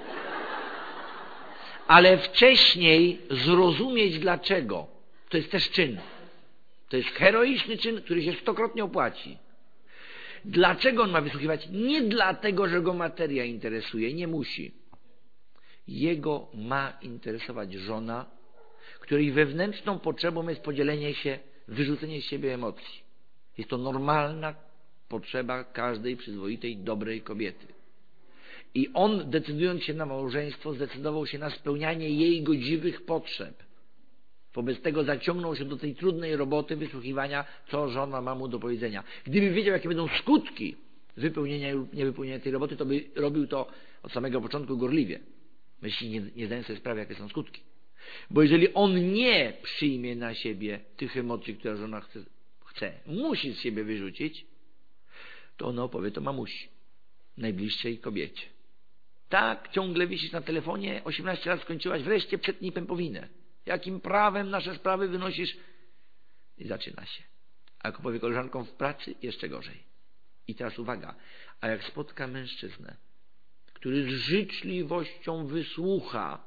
Ale wcześniej zrozumieć dlaczego. To jest też czyn. To jest heroiczny czyn, który się stokrotnie opłaci. Dlaczego on ma wysłuchiwać? Nie dlatego, że go materia interesuje. Nie musi. Jego ma interesować żona, której wewnętrzną potrzebą jest podzielenie się, wyrzucenie z siebie emocji. Jest to normalna potrzeba każdej przyzwoitej, dobrej kobiety. I on, decydując się na małżeństwo, zdecydował się na spełnianie jej godziwych potrzeb. Wobec tego zaciągnął się do tej trudnej roboty wysłuchiwania, co żona ma mu do powiedzenia. Gdyby wiedział, jakie będą skutki wypełnienia lub niewypełnienia tej roboty, to by robił to od samego początku gorliwie. Myśli, nie, nie zdają sobie sprawy, jakie są skutki. Bo jeżeli on nie przyjmie na siebie tych emocji, które żona chce, chce musi z siebie wyrzucić, to ona opowie to mamusi, najbliższej kobiecie. Tak, ciągle wisisz na telefonie, osiemnaście lat skończyłaś, wreszcie przetnij pępowinę. Jakim prawem nasze sprawy wynosisz? I zaczyna się. A jak opowie koleżankom w pracy, jeszcze gorzej. I teraz uwaga, a jak spotka mężczyznę, który z życzliwością wysłucha,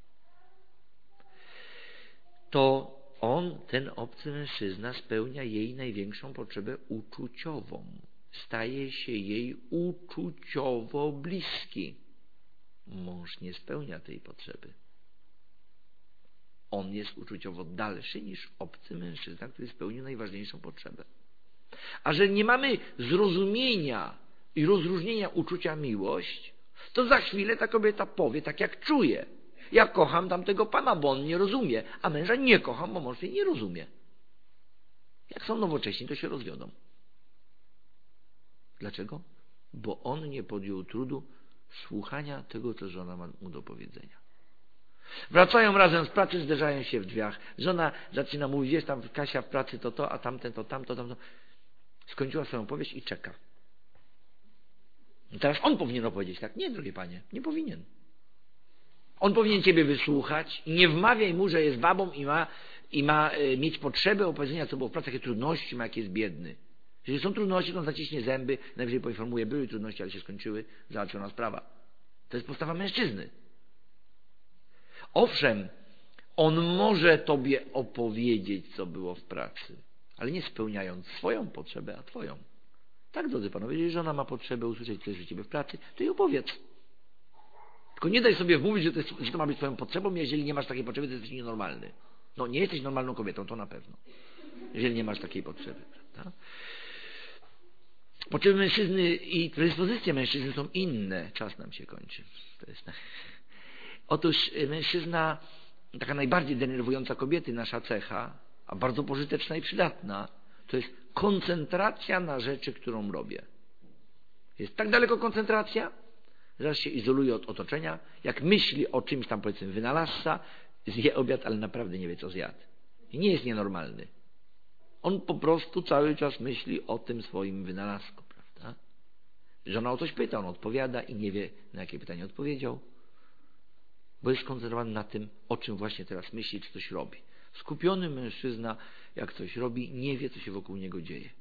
to on, ten obcy mężczyzna, spełnia jej największą potrzebę uczuciową. Staje się jej uczuciowo bliski. Mąż nie spełnia tej potrzeby. On jest uczuciowo dalszy niż obcy mężczyzna, który spełnił najważniejszą potrzebę. A że nie mamy zrozumienia i rozróżnienia uczucia miłość, to za chwilę ta kobieta powie tak, jak czuje. Ja kocham tamtego pana, bo on nie rozumie, a męża nie kocham, bo mąż jej nie rozumie. Jak są nowocześni, to się rozwiodą. Dlaczego? Bo on nie podjął trudu słuchania tego, co żona ma mu do powiedzenia. Wracają razem z pracy, zderzają się w drzwiach. Żona zaczyna mówić, jest tam Kasia w pracy, to to, a tamten, to tamto, tamto. Skończyła swoją powieść i czeka. I teraz on powinien opowiedzieć tak. Nie, drogie panie, nie powinien. On powinien ciebie wysłuchać i nie wmawiaj mu, że jest babą i ma, i ma y, mieć potrzebę opowiedzenia, co było w pracy, jakie trudności ma, jak jest biedny. Jeżeli są trudności, to on zaciśnie zęby, najwyżej poinformuje, były trudności, ale się skończyły, załatwiona sprawa. To jest postawa mężczyzny. Owszem, on może tobie opowiedzieć, co było w pracy, ale nie spełniając swoją potrzebę, a twoją. Tak, drodzy panowie, jeżeli żona ma potrzebę usłyszeć coś u ciebie w pracy, to jej opowiedz. Tylko nie daj sobie wmówić, że to, jest, że to ma być twoją potrzebą, jeżeli nie masz takiej potrzeby, to jesteś nienormalny. No, nie jesteś normalną kobietą, to na pewno. Jeżeli nie masz takiej potrzeby, prawda? Potrzeby mężczyzny i predyspozycje mężczyzny są inne. Czas nam się kończy. To jest tak. Otóż mężczyzna, taka najbardziej denerwująca kobiety, nasza cecha, a bardzo pożyteczna i przydatna, to jest koncentracja na rzeczy, którą robię. Jest tak daleko koncentracja, że aż się izoluje od otoczenia, jak myśli o czymś tam, powiedzmy, wynalazca, zje obiad, ale naprawdę nie wie, co zjadł. I nie jest nienormalny. On po prostu cały czas myśli o tym swoim wynalazku, prawda? Żona o coś pyta, on odpowiada i nie wie, na jakie pytanie odpowiedział, bo jest skoncentrowany na tym, o czym właśnie teraz myśli, czy coś robi. Skupiony mężczyzna, jak coś robi, nie wie, co się wokół niego dzieje.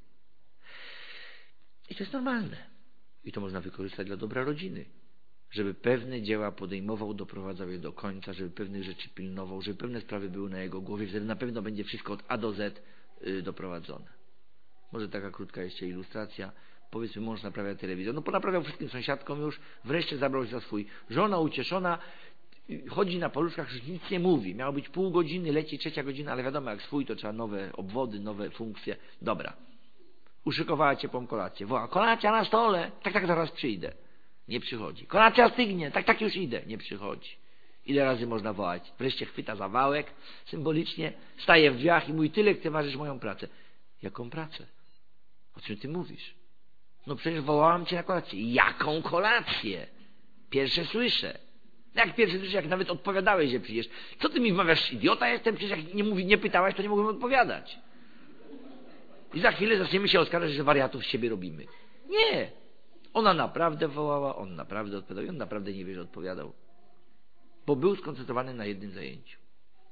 I to jest normalne. I to można wykorzystać dla dobra rodziny. Żeby pewne dzieła podejmował, doprowadzał je do końca, żeby pewnych rzeczy pilnował, żeby pewne sprawy były na jego głowie, wtedy na pewno będzie wszystko od A do Z yy, doprowadzone. Może taka krótka jeszcze ilustracja. Powiedzmy, mąż naprawia telewizor. No ponaprawiał wszystkim sąsiadkom już, wreszcie zabrał się za swój. Żona ucieszona, chodzi na paluszkach, już nic nie mówi. Miało być pół godziny, leci trzecia godzina, ale wiadomo, jak swój, to trzeba nowe obwody, nowe funkcje. Dobra. Uszykowała ciepłą kolację. Woła, kolacja na stole. Tak, tak, zaraz przyjdę. Nie przychodzi. Kolacja stygnie. Tak, tak, już idę. Nie przychodzi. Ile razy można wołać? Wreszcie chwyta za wałek, symbolicznie, staje w drzwiach i mówi, ty lekceważysz moją pracę. Jaką pracę? O czym ty mówisz? No przecież wołałam cię na kolację. Jaką kolację? Pierwsze słyszę. Jak pierwszy słyszę, jak nawet odpowiadałeś, że przyjdziesz. Co ty mi wmawiasz? Idiota jestem? Przecież jak nie, mówi, nie pytałaś, to nie mogłem odpowiadać. I za chwilę zaczniemy się oskarżać, że wariatów z siebie robimy. Nie. Ona naprawdę wołała, on naprawdę odpowiadał i on naprawdę nie wie, że odpowiadał. Bo był skoncentrowany na jednym zajęciu.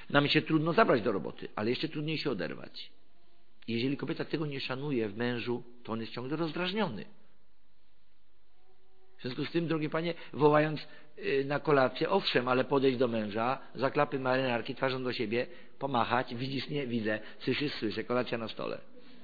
Nam się trudno zabrać do roboty, ale jeszcze trudniej się oderwać. Jeżeli kobieta tego nie szanuje w mężu, to on jest ciągle rozdrażniony. W związku z tym, drogie panie, wołając na kolację, owszem, ale podejść do męża, za klapy marynarki, twarzą do siebie, pomachać, widzisz, nie, widzę, słyszysz, słyszę, kolacja na stole.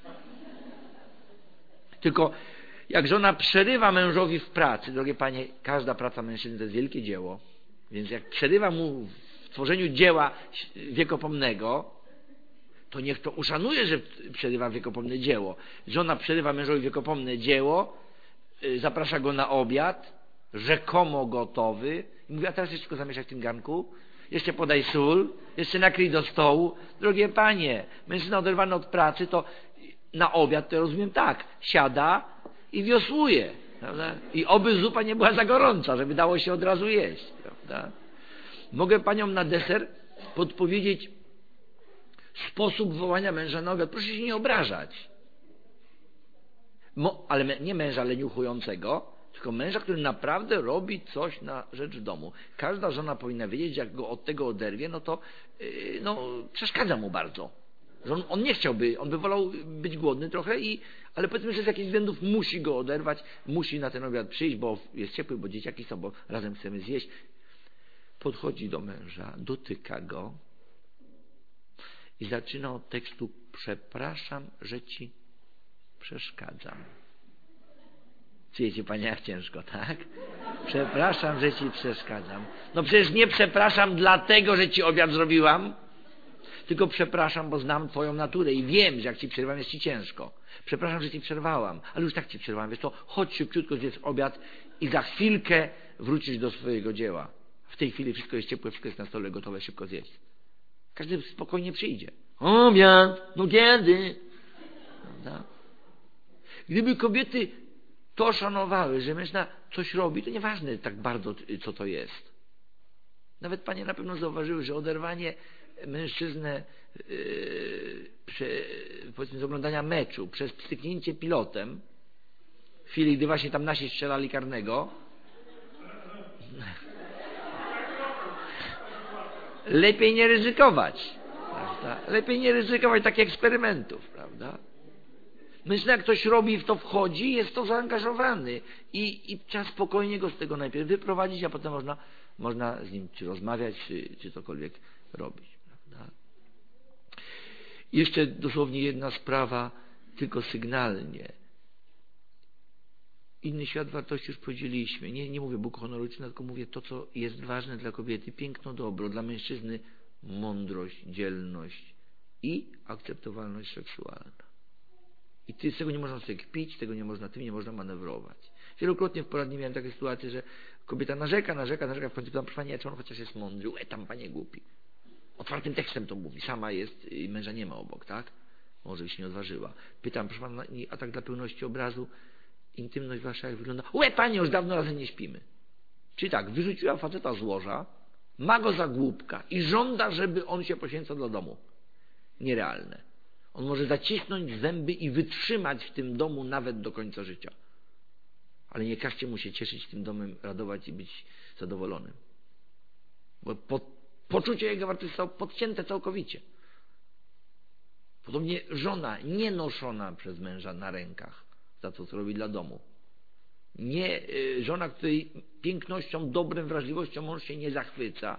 Tylko jak żona przerywa mężowi w pracy, drogie panie, każda praca mężczyzny to jest wielkie dzieło, więc jak przerywa mu w tworzeniu dzieła wiekopomnego, to niech to uszanuje, że przerywa wiekopomne dzieło. Żona przerywa mężowi wiekopomne dzieło, zaprasza go na obiad, rzekomo gotowy, i mówi, a teraz jeszcze tylko zamieszać w tym garnku, jeszcze podaj sól, jeszcze nakryj do stołu. Drogie panie, mężczyzna oderwany od pracy, to na obiad, to ja rozumiem tak, siada i wiosłuje, prawda? I oby zupa nie była za gorąca, żeby dało się od razu jeść, prawda? Mogę paniom na deser podpowiedzieć sposób wołania męża na obiad. Proszę się nie obrażać. Mo, ale nie męża leniuchującego, tylko męża, który naprawdę robi coś na rzecz domu. Każda żona powinna wiedzieć, jak go od tego oderwie, no to yy, no, przeszkadza mu bardzo. Że on, on nie chciałby, on by wolał być głodny trochę, i, ale powiedzmy, że z jakichś względów musi go oderwać, musi na ten obiad przyjść, bo jest ciepły, bo dzieciaki są, bo razem chcemy zjeść. Podchodzi do męża, dotyka go i zaczyna od tekstu: przepraszam, że ci przeszkadzam. Czujecie panie, jak ciężko, tak? Przepraszam, że ci przeszkadzam. No przecież nie przepraszam dlatego, że ci obiad zrobiłam, tylko przepraszam, bo znam twoją naturę i wiem, że jak ci przerwam, jest ci ciężko. Przepraszam, że ci przerwałam, ale już tak ci przerwałam, wiesz to, chodź szybciutko, zjedz obiad i za chwilkę wrócisz do swojego dzieła. W tej chwili wszystko jest ciepłe, wszystko jest na stole, gotowe, szybko zjeść. Każdy spokojnie przyjdzie. Obiad, no kiedy? Prawda? Gdyby kobiety to szanowały, że mężczyzna coś robi, to nieważne tak bardzo, co to jest. Nawet panie na pewno zauważyły, że oderwanie mężczyznę yy, prze, powiedzmy z oglądania meczu przez styknięcie pilotem w chwili, gdy właśnie tam nasi strzelali karnego, lepiej nie ryzykować, prawda? Lepiej nie ryzykować takich eksperymentów, prawda? Mężczyzna, jak ktoś robi, w to wchodzi, jest to zaangażowany i, i trzeba spokojnie go z tego najpierw wyprowadzić, a potem można, można z nim czy rozmawiać, czy, czy cokolwiek robić, prawda? Jeszcze dosłownie jedna sprawa, tylko sygnalnie. Inny świat wartości już podzieliliśmy. Nie, nie mówię Bóg honoryczny, tylko mówię to, co jest ważne dla kobiety. Piękno, dobro. Dla mężczyzny mądrość, dzielność i akceptowalność seksualna. I ty, z tego nie można sobie kpić, tego nie można, tym nie można manewrować. Wielokrotnie w poradni miałem takie sytuacje, że kobieta narzeka, narzeka, narzeka, w końcu pytam, proszę pani, czy on chociaż jest mądry? Łe, tam panie głupi. Otwartym tekstem to mówi. Sama jest i męża nie ma obok, tak? Może by się nie odważyła. Pytam, proszę pana, a tak dla pełności obrazu, intymność wasza jak wygląda? Łe, panie, już dawno razem nie śpimy. Czyli tak, wyrzuciła faceta z łoża, ma go za głupka i żąda, żeby on się poświęcał dla domu. Nierealne. On może zacisnąć zęby i wytrzymać w tym domu nawet do końca życia. Ale nie każcie mu się cieszyć tym domem, radować i być zadowolonym. Bo po, poczucie jego wartości zostało podcięte całkowicie. Podobnie żona nie noszona przez męża na rękach za to, co robi dla domu. Nie, y, żona, której pięknością, dobrem, wrażliwością mąż się nie zachwyca.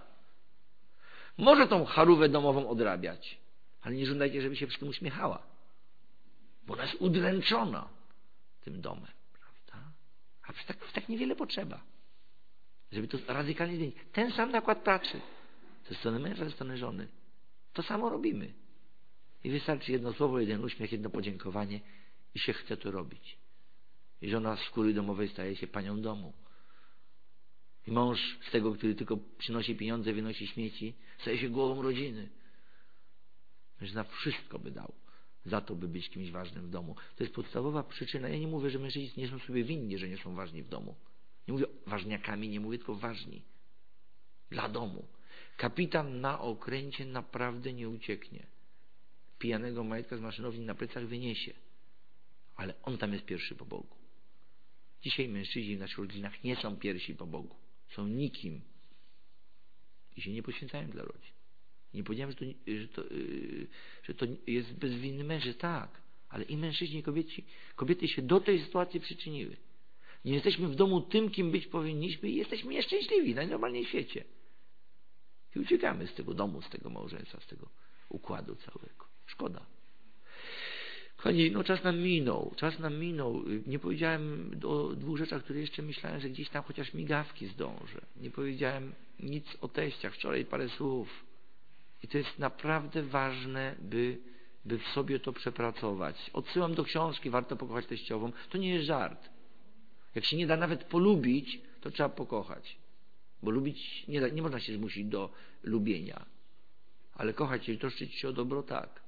Może tą charówę domową odrabiać, ale nie żądajcie, żeby się przy tym uśmiechała. Bo ona jest udręczona tym domem. Prawda? A w tak, w tak niewiele potrzeba, żeby to radykalnie zmienić. Ten sam nakład pracy ze strony męża, ze strony żony. To samo robimy. I wystarczy jedno słowo, jeden uśmiech, jedno podziękowanie i się chce to robić. I żona z skóry domowej staje się panią domu. I mąż z tego, który tylko przynosi pieniądze, wynosi śmieci, staje się głową rodziny. Mężczyzna wszystko by dał za to, by być kimś ważnym w domu. To jest podstawowa przyczyna. Ja nie mówię, że mężczyźni nie są sobie winni, że nie są ważni w domu. Nie mówię ważniakami, nie mówię tylko ważni. Dla domu. Kapitan na okręcie naprawdę nie ucieknie. Pijanego majtka z maszynowni na plecach wyniesie. Ale on tam jest pierwszy po Bogu. Dzisiaj mężczyźni w naszych rodzinach nie są pierwsi po Bogu. Są nikim. I się nie poświęcają dla rodzin. Nie powiedziałem, że to, że to, że to jest bez winy mężczyzn. Tak, ale i mężczyźni, i kobiety, kobiety się do tej sytuacji przyczyniły. Nie jesteśmy w domu tym, kim być powinniśmy i jesteśmy nieszczęśliwi najnormalniej w świecie. I uciekamy z tego domu, z tego małżeństwa, z tego układu całego. Szkoda. Kochani, no czas nam minął, czas nam minął. Nie powiedziałem o dwóch rzeczach, które jeszcze myślałem, że gdzieś tam chociaż migawki zdążę. Nie powiedziałem nic o teściach, wczoraj parę słów. I to jest naprawdę ważne, by, by w sobie to przepracować. Odsyłam do książki Warto pokochać teściową. To nie jest żart. Jak się nie da nawet polubić, to trzeba pokochać. Bo lubić nie, da, nie można się zmusić do lubienia. Ale kochać się i troszczyć się o dobro, tak.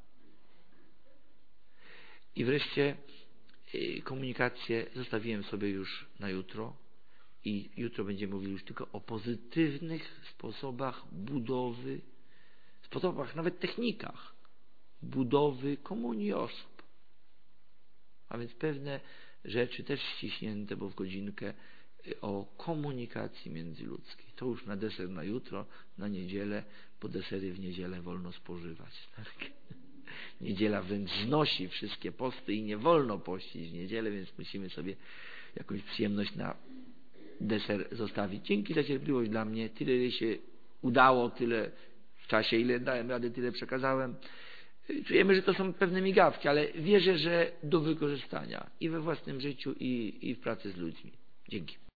I wreszcie yy, komunikację zostawiłem sobie już na jutro. I jutro będziemy mówili już tylko o pozytywnych sposobach budowy, sposobach, nawet technikach budowy komunii osób. A więc pewne rzeczy też ściśnięte, bo w godzinkę, o komunikacji międzyludzkiej. To już na deser na jutro, na niedzielę, bo desery w niedzielę wolno spożywać. Tak? Niedziela wręcz znosi wszystkie posty i nie wolno pościć w niedzielę, więc musimy sobie jakąś przyjemność na deser zostawić. Dzięki za cierpliwość dla mnie. Tyle, ile się udało, tyle w czasie, ile dałem rady, tyle przekazałem. Czujemy, że to są pewne migawki, ale wierzę, że do wykorzystania i we własnym życiu, i, i w pracy z ludźmi. Dzięki.